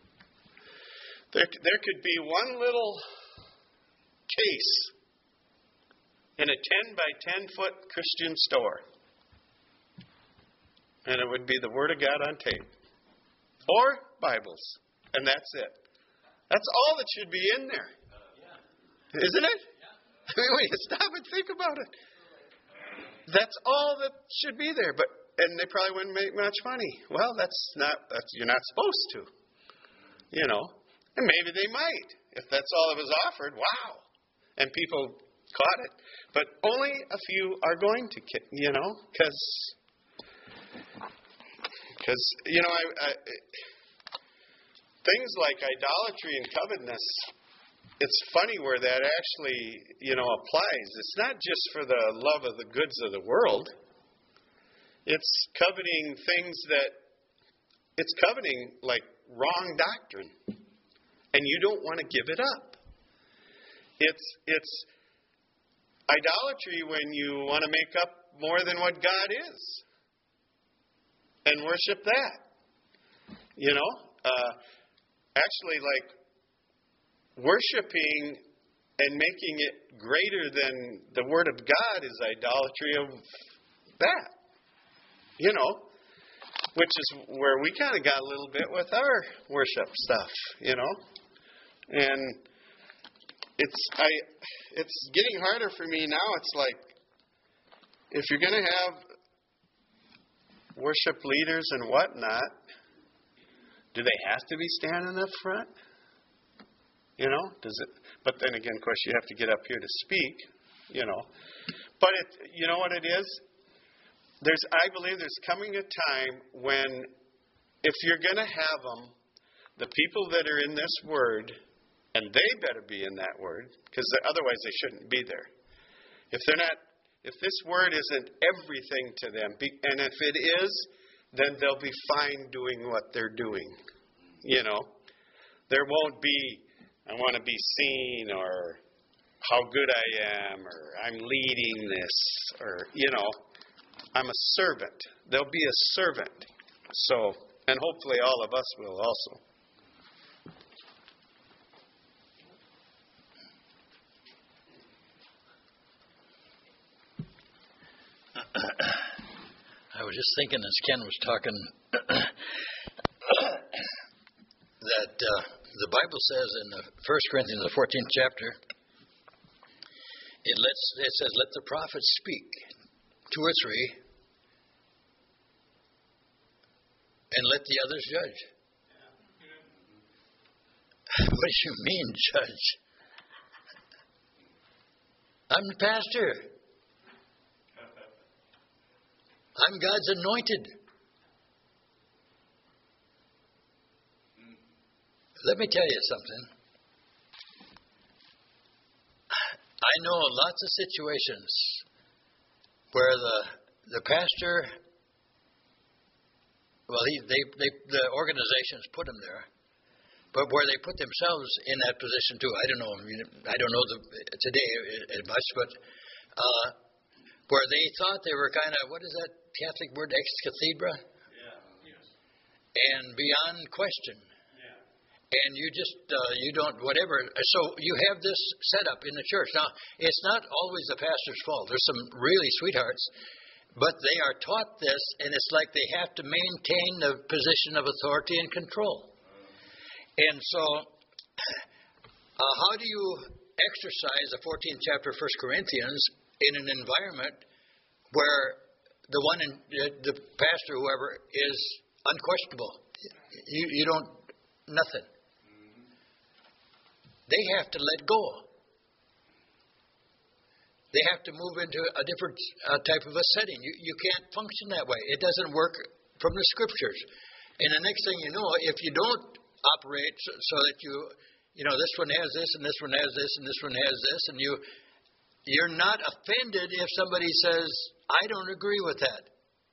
There there could be one little case in a ten by ten foot Christian store. And it would be the Word of God on tape. Or Bibles. And that's it. That's all that should be in there. Isn't it? I mean, when you stop and think about it. That's all that should be there. But and they probably wouldn't make much money. Well, that's not, that's, you're not supposed to. You know. And maybe they might. If that's all that was offered, wow. And people caught it. But only a few are going to, you know, because... Because, you know, I, I, things like idolatry and covetousness, it's funny where that actually, you know, applies. It's not just for the love of the goods of the world. It's coveting things that, it's coveting like wrong doctrine. And you don't want to give it up. It's, it's idolatry when you want to make up more than what God is. And worship that. You know? Uh, actually, like, worshiping and making it greater than the Word of God is idolatry of that. You know? Which is where we kind of got a little bit with our worship stuff, you know? And it's I it's getting harder for me now. It's like, if you're going to have worship leaders and whatnot, do they have to be standing up front? You know, does it? But then again, of course, you have to get up here to speak. You know, but it, you know what it is? There's, I believe, there's coming a time when, if you're going to have them, the people that are in this word, and they better be in that word, because otherwise they shouldn't be there. If they're not. If this word isn't everything to them, and if it is, then they'll be fine doing what they're doing. You know, there won't be, I want to be seen, or how good I am, or I'm leading this, or, you know, I'm a servant. There'll be a servant. So, and hopefully all of us will also. was just thinking as Ken was talking that uh, the Bible says in the First Corinthians, the fourteenth chapter, it lets it says, "Let the prophets speak, two or three, and let the others judge." What do you mean, judge? I'm the pastor. I'm God's anointed. Let me tell you something. I know lots of situations where the the pastor, well, he, they, they, the organizations put him there, but where they put themselves in that position too. I don't know. I don't know the, today as much, but uh, where they thought they were kind of, what is that Catholic word, ex cathedra? Yeah. Yes. And beyond question. And you just, uh, you don't, whatever. So you have this set up in the church. Now, it's not always the pastor's fault. There's some really sweethearts, but they are taught this, and it's like they have to maintain the position of authority and control. And so, uh, how do you exercise the fourteenth chapter of First Corinthians in an environment where the one, in, the pastor, whoever, is unquestionable? You, you don't, nothing. They have to let go. They have to move into a different uh, type of a setting. You, you can't function that way. It doesn't work from the scriptures. And the next thing you know, if you don't operate so, so that you, you know, this one has this and this one has this and this one has this, and you, you're not offended if somebody says, I don't agree with that,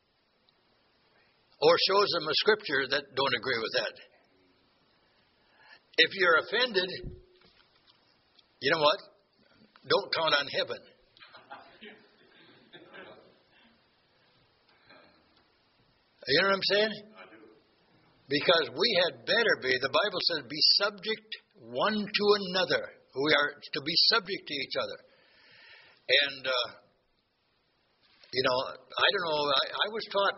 or shows them a scripture that don't agree with that. If you're offended, you know what? Don't count on heaven. You know what I'm saying? I do. Because we had better be, the Bible says, be subject one to another. We are to be subject to each other. And, uh, you know, I don't know, I, I was taught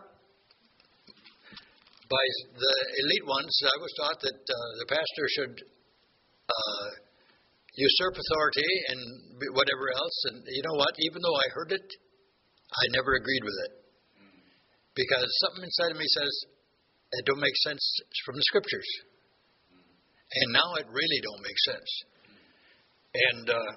by the elite ones, I was taught that uh, the pastor should uh, usurp authority and whatever else. And you know what? Even though I heard it, I never agreed with it. Because something inside of me says, it don't make sense from the scriptures. And now it really don't make sense. And uh,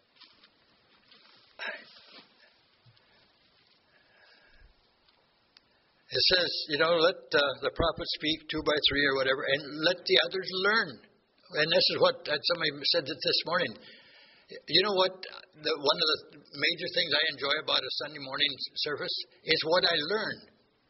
it says, you know, let uh, the prophets speak two by three or whatever, and let the others learn. And this is what somebody said this morning. You know what? The, one of the major things I enjoy about a Sunday morning service is what I learn.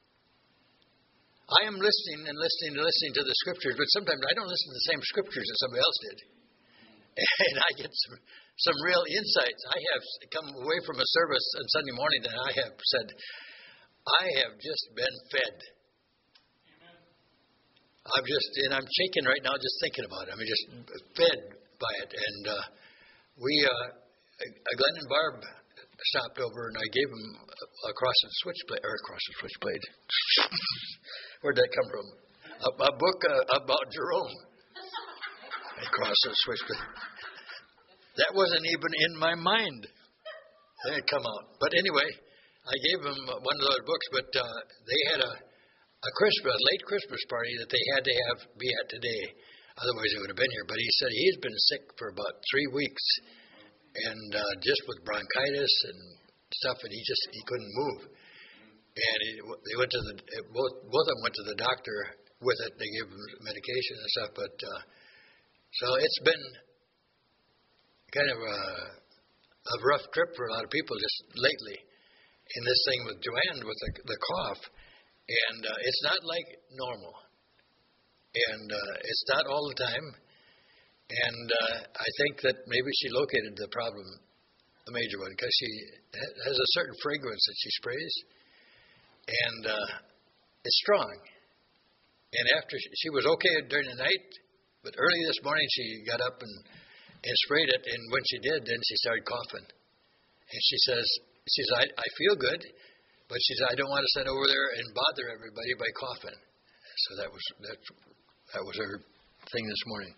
I am listening and listening and listening to the scriptures, but sometimes I don't listen to the same scriptures that somebody else did. And I get some, some real insights. I have come away from a service on Sunday morning and I have said, I have just been fed. Amen. I'm just, and I'm shaking right now just thinking about it. I'm just fed by it. And uh, we, uh, Glenn and Barb stopped over, and I gave them a, a cross and switchblade, or a cross and switchblade. Where'd that come from? A, a book uh, about Jerome. A cross and switchblade. That wasn't even in my mind. It had come out. But anyway, I gave them one of those books, but uh, they had a, a Christmas, a late Christmas party that they had to have be at today. Otherwise, they would have been here. But he said he's been sick for about three weeks, and uh, just with bronchitis and stuff, and he just he couldn't move. And he, they went to the both both of them went to the doctor with it. They gave him medication and stuff. But uh, so it's been kind of a, a rough trip for a lot of people just lately. In this thing with Joanne with the, the cough, and uh, it's not like normal, and uh, it's not all the time, and uh, I think that maybe she located the problem, the major one, because she has a certain fragrance that she sprays, and uh, it's strong. And after she, she was okay during the night, but early this morning she got up and, and sprayed it, and when she did, then she started coughing, and she says. She says, I, I feel good, But she said, I don't want to sit over there and bother everybody by coughing. So that was that, that was her thing this morning.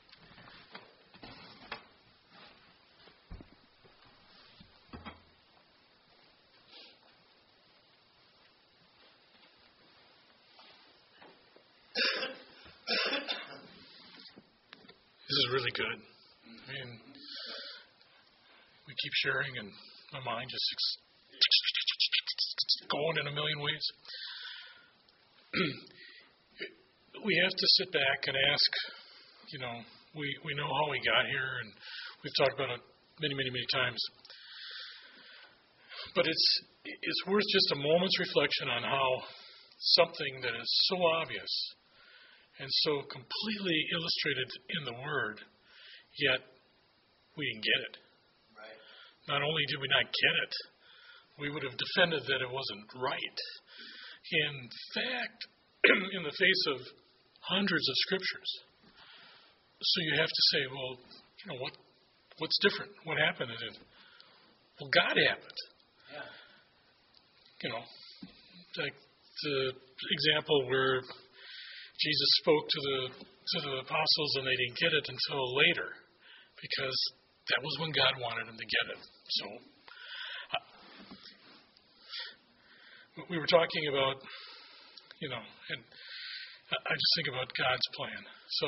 This is really good. I mean, we keep sharing, and my mind just going in a million ways. We have to sit back and ask, you know, we, we know how we got here, and we've talked about it many, many, many times. But it's it's worth just a moment's reflection on how something that is so obvious and so completely illustrated in the Word, yet we didn't get it. Right. Not only did we not get it, we would have defended that it wasn't right. In fact, in the face of hundreds of scriptures. So you have to say, well, you know, what what's different? What happened? And it, well, God happened. Yeah. You know, like the example where Jesus spoke to the to the apostles and they didn't get it until later, because that was when God wanted them to get it. So uh, we were talking about, you know, and I just think about God's plan. So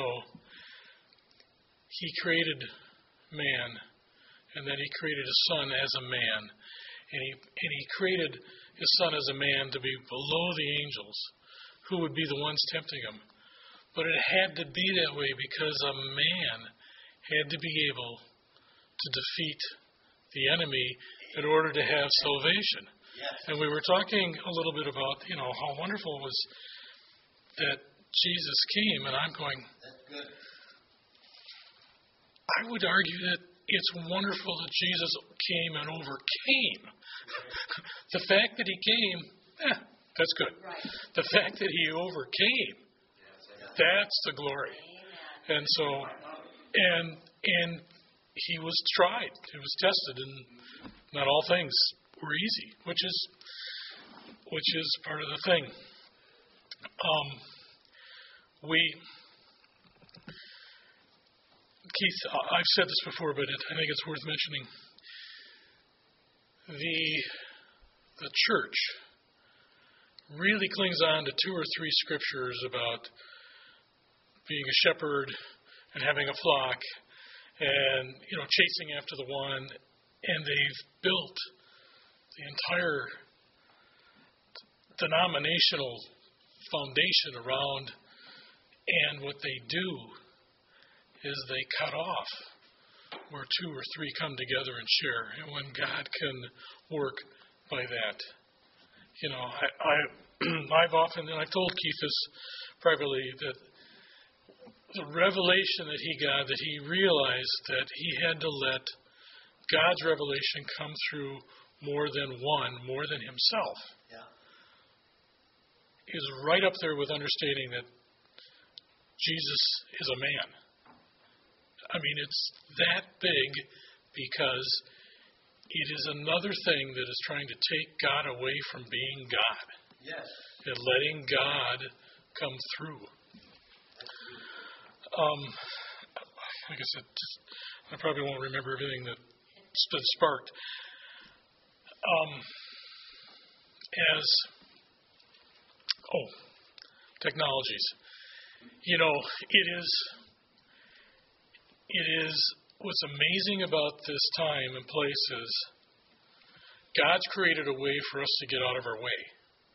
He created man, and then He created His Son as a man, and He and He created His Son as a man to be below the angels, who would be the ones tempting Him. But it had to be that way because a man had to be able to defeat the enemy in order to have salvation. Yes. And we were talking a little bit about, you know, how wonderful it was that Jesus came, and I'm going, That's good. I would argue that it's wonderful that Jesus came and overcame. The fact that He came, eh, that's good. Right. The fact that He overcame, that's the glory. And so, and and He was tried, He was tested, and not all things were easy, which is which is part of the thing. Um, we, Keith, I've said this before, but it, I think it's worth mentioning. The the church really clings on to two or three scriptures about being a shepherd and having a flock, and you know, chasing after the one, and they've built the entire denominational foundation around, and what they do is they cut off where two or three come together and share, and when God can work by that. You know, I, I I've often, and I've told Keith this privately, that the revelation that he got, that he realized that he had to let God's revelation come through more than one, more than himself, Yeah. is right up there with understanding that Jesus is a man. I mean, it's that big because it is another thing that is trying to take God away from being God. Yes. And letting God come through. Um, like I said, just, I probably won't remember everything that's been sparked. Um, as, oh, technologies. You know, it is, it is, what's amazing about this time and place is God's created a way for us to get out of our way.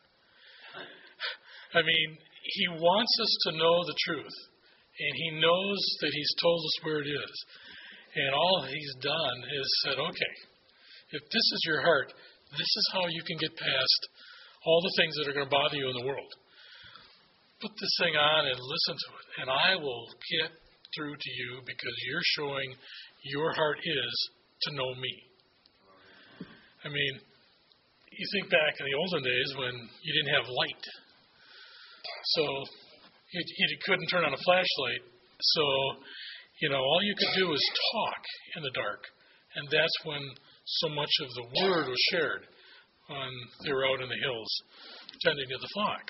I mean, He wants us to know the truth. And He knows that He's told us where it is. And all He's done is said, okay, if this is your heart, this is how you can get past all the things that are going to bother you in the world. Put this thing on and listen to it. And I will get through to you because you're showing your heart is to know me. I mean, you think back in the olden days when you didn't have light. So you, you couldn't turn on a flashlight. So, you know, all you could do was talk in the dark. And that's when so much of the word was shared. when they were out in the hills tending to the flock.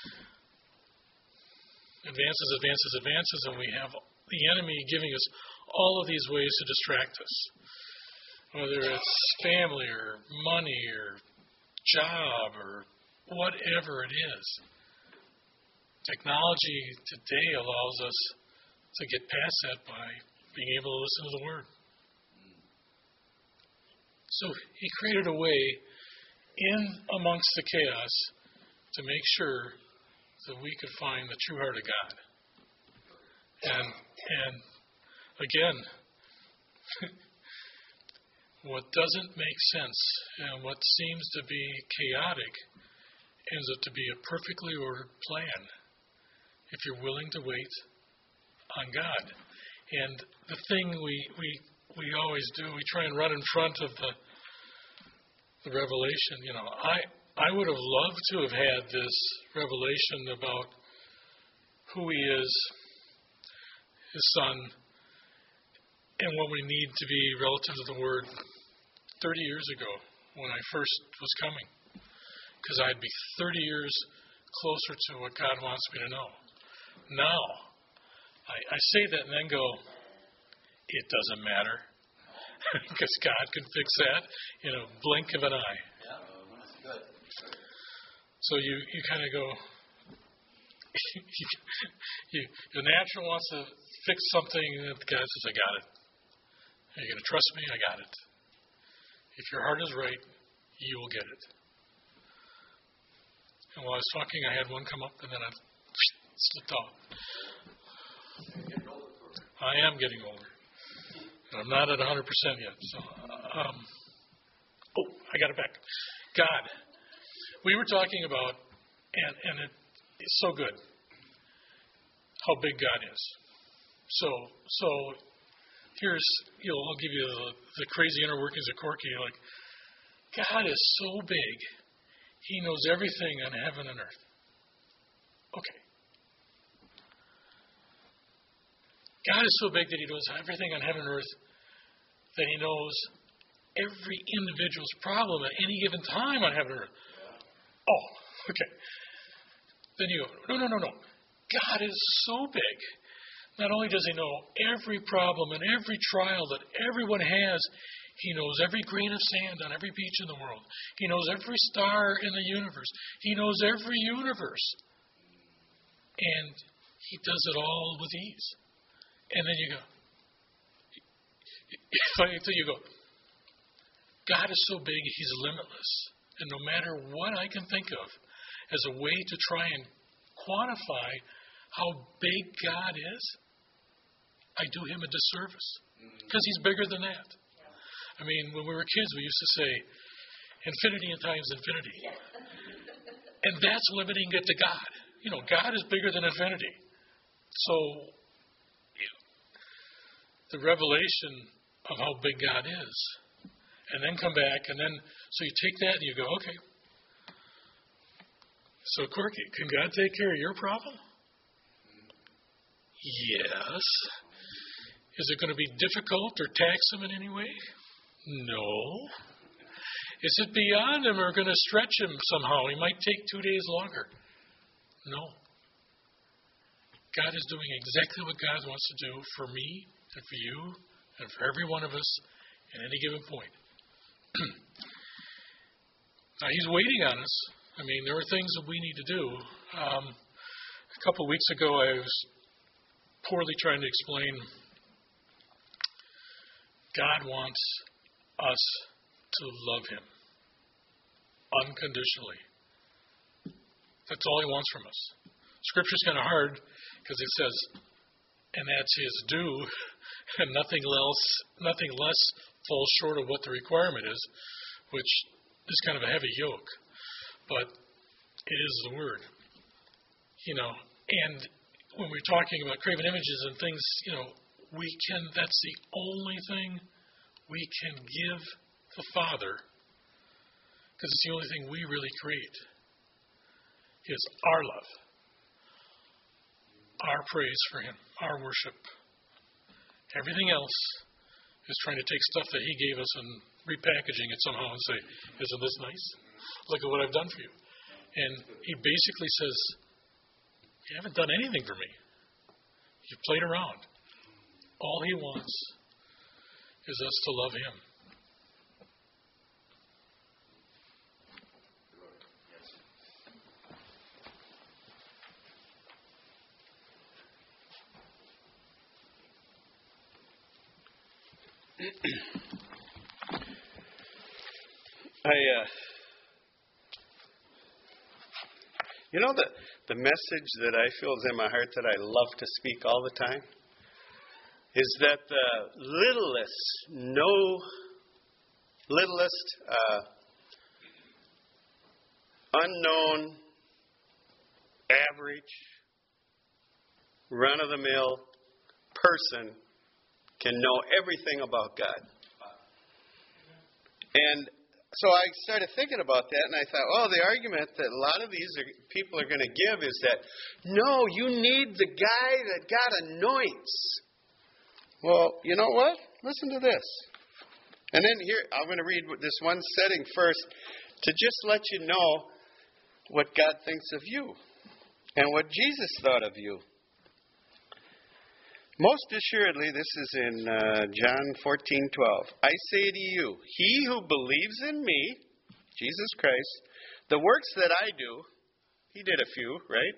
Advances, advances, advances, and we have the enemy giving us all of these ways to distract us, whether it's family or money or job or whatever it is. Technology today allows us to get past that by being able to listen to the Word. So He created a way in amongst the chaos to make sure that we could find the true heart of God. And and again, what doesn't make sense and what seems to be chaotic ends up to be a perfectly ordered plan if you're willing to wait on God. And the thing we we, we always do, we try and run in front of the the revelation. You know, I I would have loved to have had this revelation about who He is, His Son, and what we need to be relative to the Word thirty years ago when I first was coming. Because I'd be thirty years closer to what God wants me to know. Now, I, I say that and then go, it doesn't matter. Because God can fix that in a blink of an eye. Yeah, that's good. So you, you kind of go, you, the natural wants to fix something, and God says, I got it. Are you going to trust me? I got it. If your heart is right, you will get it. And while I was talking, I had one come up, and then I slipped off. I am getting older. And I'm not at one hundred percent yet. So, um, oh, I got it back. God. We were talking about, and, and it, it's so good, how big God is. So, so here's, you know, I'll give you the, the crazy inner workings of Corky. Like, God is so big, He knows everything on heaven and earth. Okay. God is so big that He knows everything on heaven and earth, that He knows every individual's problem at any given time on heaven and earth. Oh, okay. Then you go, no, no, no, no. God is so big. Not only does He know every problem and every trial that everyone has, He knows every grain of sand on every beach in the world. He knows every star in the universe. He knows every universe. And He does it all with ease. And then you go, until you go, God is so big, He's limitless. And no matter what I can think of as a way to try and quantify how big God is, I do Him a disservice. Because He's bigger than that. I mean, when we were kids, we used to say, infinity and times infinity. And that's limiting it to God. You know, God is bigger than infinity. So, you know, the revelation of how big God is, and then come back, and then, so you take that and you go, okay. So, Corky, can God take care of your problem? Yes. Is it going to be difficult or taxing in any way? No. Is it beyond Him or going to stretch Him somehow? He might take two days longer. No. God is doing exactly what God wants to do for me and for you and for every one of us at any given point. Now, He's waiting on us. I mean, there are things that we need to do. Um, a couple of weeks ago, I was poorly trying to explain God wants us to love Him unconditionally. That's all He wants from us. Scripture's kind of hard because it says, and that's His due, and nothing else, nothing less falls short of what the requirement is, which is kind of a heavy yoke. But it is the Word. You know, and when we're talking about graven images and things, you know, we can, that's the only thing we can give the Father, because it's the only thing we really create, is our love, our praise for Him, our worship. Everything else is trying to take stuff that He gave us and repackaging it somehow and say, isn't this nice? Look at what I've done for you. And he basically says, you haven't done anything for me. You played around. All he wants is us to love him. I, uh, you know the the message that I feel is in my heart that I love to speak all the time is that the littlest, no, littlest, uh, unknown, average, run-of-the-mill person can know everything about God. And so I started thinking about that, and I thought, oh, the argument that a lot of these are, people are going to give is that, no, you need the guy that God anoints. Well, you know what? Listen to this. And then here, I'm going to read this one setting first to just let you know what God thinks of you and what Jesus thought of you. Most assuredly, this is in uh, John fourteen twelve. I say to you, he who believes in me, Jesus Christ, the works that I do, he did a few, right?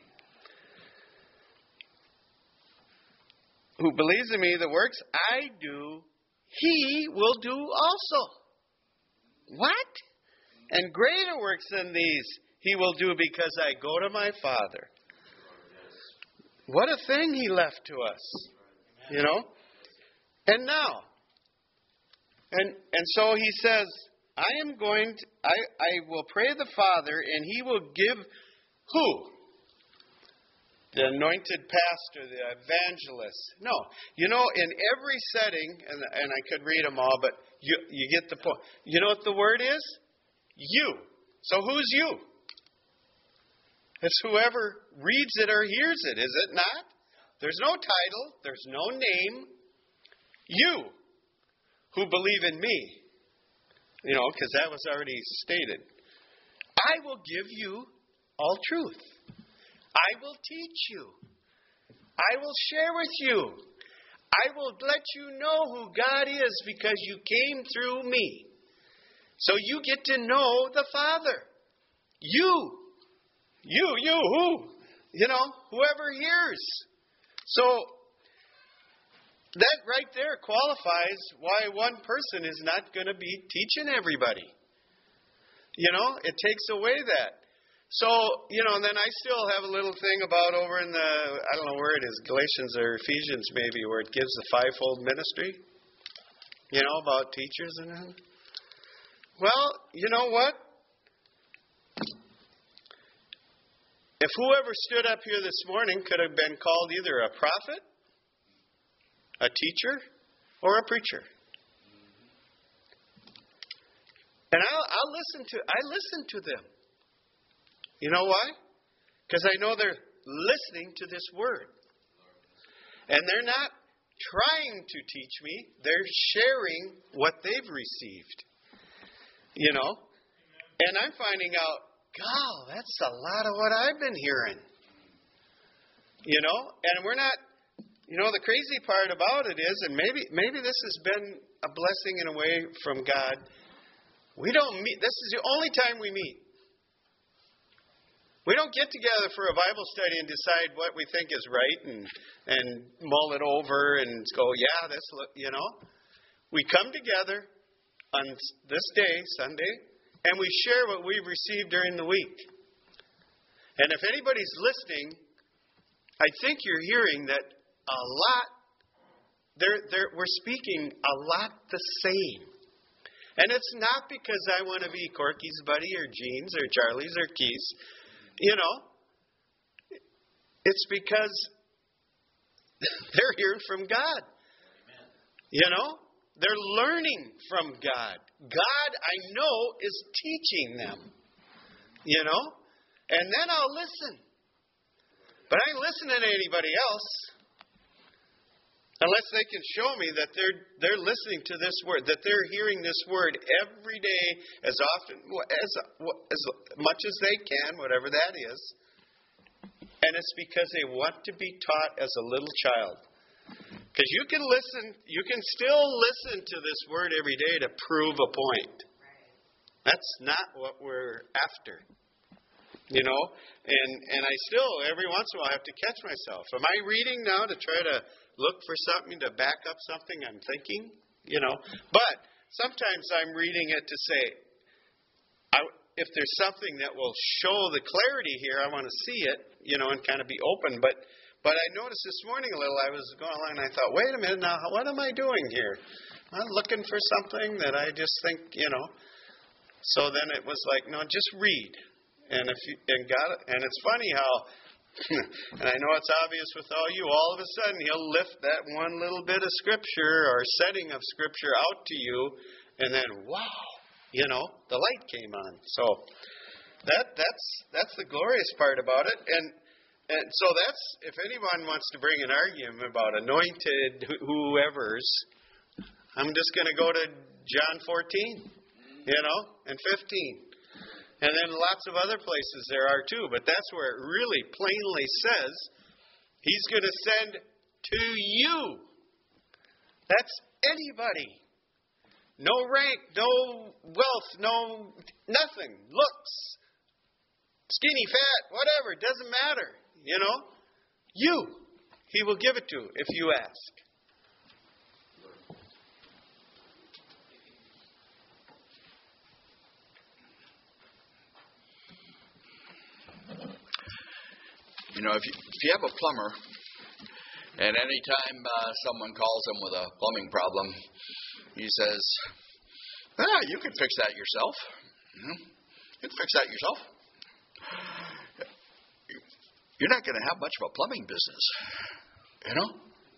Who believes in me, the works I do, he will do also. What? And greater works than these he will do because I go to my Father. What a thing he left to us, you know. And now, and and so he says, I am going to, I, I will pray the Father, and he will give who? The anointed pastor, the evangelist. No, you know, in every setting, and and I could read them all, but you you get the point. You know what the word is? You. So who's you? It's whoever reads it or hears it, is it not? There's no title. There's no name. You who believe in me. You know, because that was already stated. I will give you all truth. I will teach you. I will share with you. I will let you know who God is because you came through me. So you get to know the Father. You. You, you, who? You know, whoever hears. So, that right there qualifies why one person is not going to be teaching everybody. You know, it takes away that. So, you know, and then I still have a little thing about over in the, I don't know where it is, Galatians or Ephesians maybe, where it gives the fivefold ministry. You know, about teachers and that. Well, you know what? If whoever stood up here this morning could have been called either a prophet, a teacher, or a preacher. And I'll, I'll listen to I listen to them. You know why? Because I know they're listening to this word. And they're not trying to teach me. They're sharing what they've received. You know? And I'm finding out, God, that's a lot of what I've been hearing. You know? And we're not, you know, the crazy part about it is, and maybe maybe this has been a blessing in a way from God, we don't meet, this is the only time we meet. We don't get together for a Bible study and decide what we think is right and, and mull it over and go, yeah, this, you know. We come together on this day, Sunday, and we share what we've received during the week. And if anybody's listening, I think you're hearing that a lot, they're, they're, we're speaking a lot the same. And it's not because I want to be Corky's buddy or Gene's or Charlie's or Keith's. You know, it's because they're hearing from God. You know? They're learning from God. God, I know, is teaching them. You know? And then I'll listen. But I ain't listening to anybody else. Unless they can show me that they're they're listening to this word, that they're hearing this word every day as often, as, as much as they can, whatever that is. And it's because they want to be taught as a little child. Because you can listen, you can still listen to this word every day to prove a point. That's not what we're after. You know, and, and I still, every once in a while, have to catch myself. Am I reading now to try to look for something to back up something I'm thinking? You know, but sometimes I'm reading it to say, I, if there's something that will show the clarity here, I want to see it, you know, and kind of be open. But but I noticed this morning a little, I was going along and I thought, wait a minute now, what am I doing here? I'm looking for something that I just think, you know. So then it was like, no, just read. And if you, and God, and it's funny how, and I know it's obvious with all you, all of a sudden He'll lift that one little bit of Scripture or setting of Scripture out to you, and then wow, you know, the light came on. So that that's that's the glorious part about it. And and so that's, if anyone wants to bring an argument about anointed whoever's, I'm just going to go to John fourteen, you know, and fifteen. And then lots of other places there are too. But that's where it really plainly says He's going to send to you. That's anybody. No rank, no wealth, no nothing. Looks, skinny, fat, whatever. It doesn't matter. You know. You. He will give it to if you ask. You know, if you, if you have a plumber, and any time uh, someone calls him with a plumbing problem, he says, ah, you can fix that yourself. Mm-hmm. You can fix that yourself. You're not going to have much of a plumbing business, you know?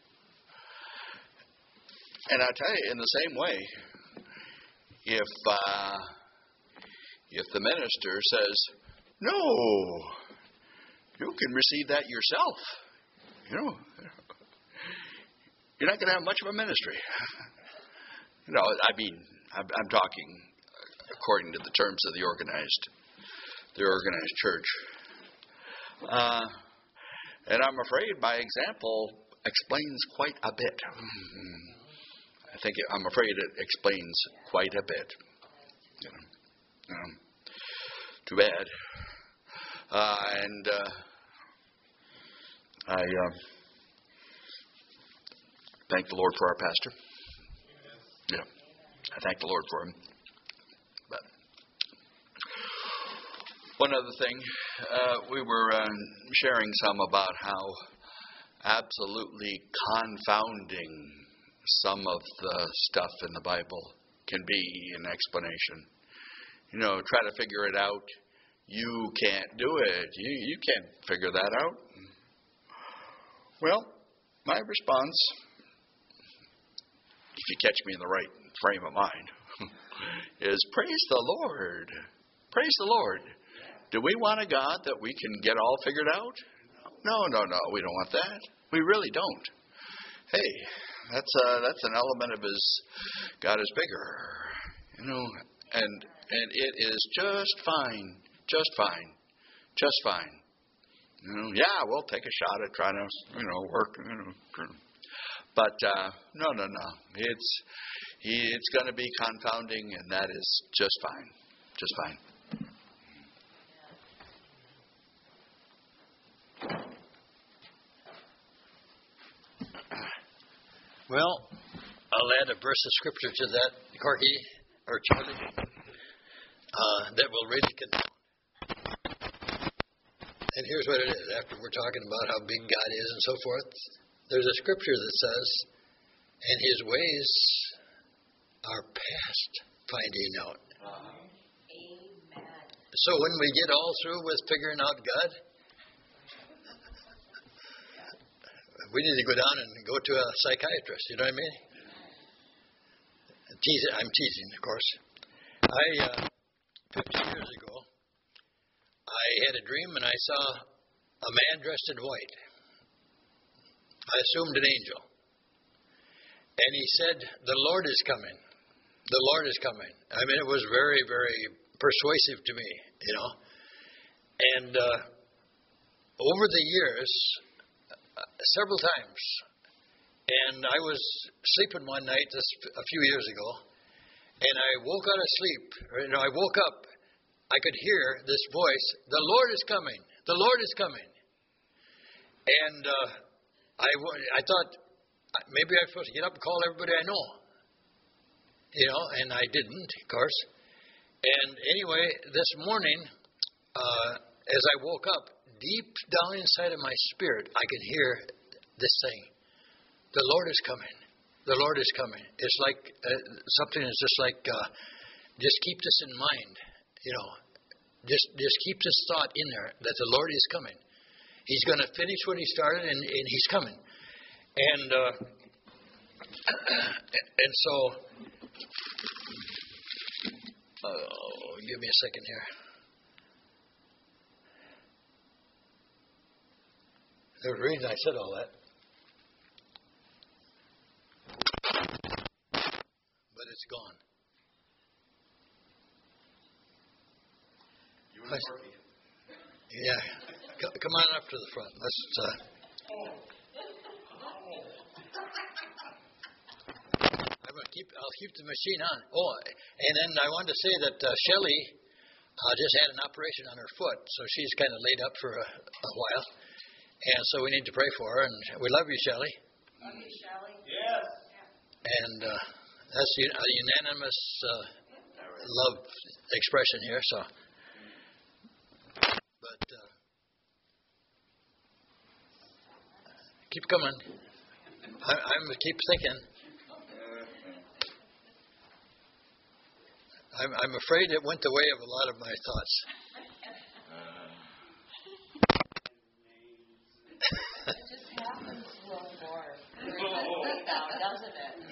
And I tell you, in the same way, if uh, if the minister says, no, you can receive that yourself. You know, you're not going to have much of a ministry. You know, I mean, I'm, I'm talking according to the terms of the organized, the organized church. Uh, and I'm afraid my example explains quite a bit. I think it, I'm afraid it explains quite a bit. You know, um, too bad. Uh, and uh, I uh, thank the Lord for our pastor. Yeah, I thank the Lord for him. But one other thing, uh, we were uh, sharing some about how absolutely confounding some of the stuff in the Bible can be in explanation. You know, try to figure it out. You can't do it. You you can't figure that out. Well, my response, if you catch me in the right frame of mind, is praise the Lord. Praise the Lord. Do we want a God that we can get all figured out? No, no, no. We don't want that. We really don't. Hey, that's uh, that's an element of His God is bigger, you know, and and it is just fine. Just fine. Just fine. You know, yeah, we'll take a shot at trying to, you know, work. You know. But uh, no, no, no. It's he, it's going to be confounding, and that is just fine. Just fine. Well, I'll add a verse of scripture to that, Corky, or Charlie, uh, that will really confound. And here's what it is. After we're talking about how big God is and so forth, there's a scripture that says, and His ways are past finding out. Amen. So when we get all through with figuring out God, we need to go down and go to a psychiatrist. You know what I mean? Teasing, I'm teasing, of course. I, uh, fifty years ago, I had a dream and I saw a man dressed in white. I assumed an angel. And he said, the Lord is coming. The Lord is coming. I mean, it was very, very persuasive to me, you know. And uh, over the years, uh, several times, and I was sleeping one night just a few years ago, and I woke out of sleep, or, you know, I woke up, I could hear this voice, the Lord is coming, the Lord is coming. And uh, I, I thought, maybe I'm supposed to get up and call everybody I know. You know, and I didn't, of course. And anyway, this morning, uh, as I woke up, deep down inside of my spirit, I could hear this saying, the Lord is coming. The Lord is coming. It's like uh, something is just like, uh, just keep this in mind, you know. Just just keep this thought in there that the Lord is coming. He's going to finish what he started, and, and he's coming. And uh, and so, oh, give me a second here. There was a reason I said all that. But it's gone. You and Murphy. Yeah. C- come on up to the front. Let's. Uh, I'm gonna keep. I'll keep the machine on. Oh, and then I wanted to say that uh, Shelley uh, just had an operation on her foot, so she's kind of laid up for a, a while, and so we need to pray for her. And we love you, Shelley. Love you, Shelley. Yes. And uh, that's a unanimous uh, love expression here. So, but uh, keep coming. I, I'm keep thinking. I'm, I'm afraid it went the way of a lot of my thoughts. It just happens a little more now, doesn't it?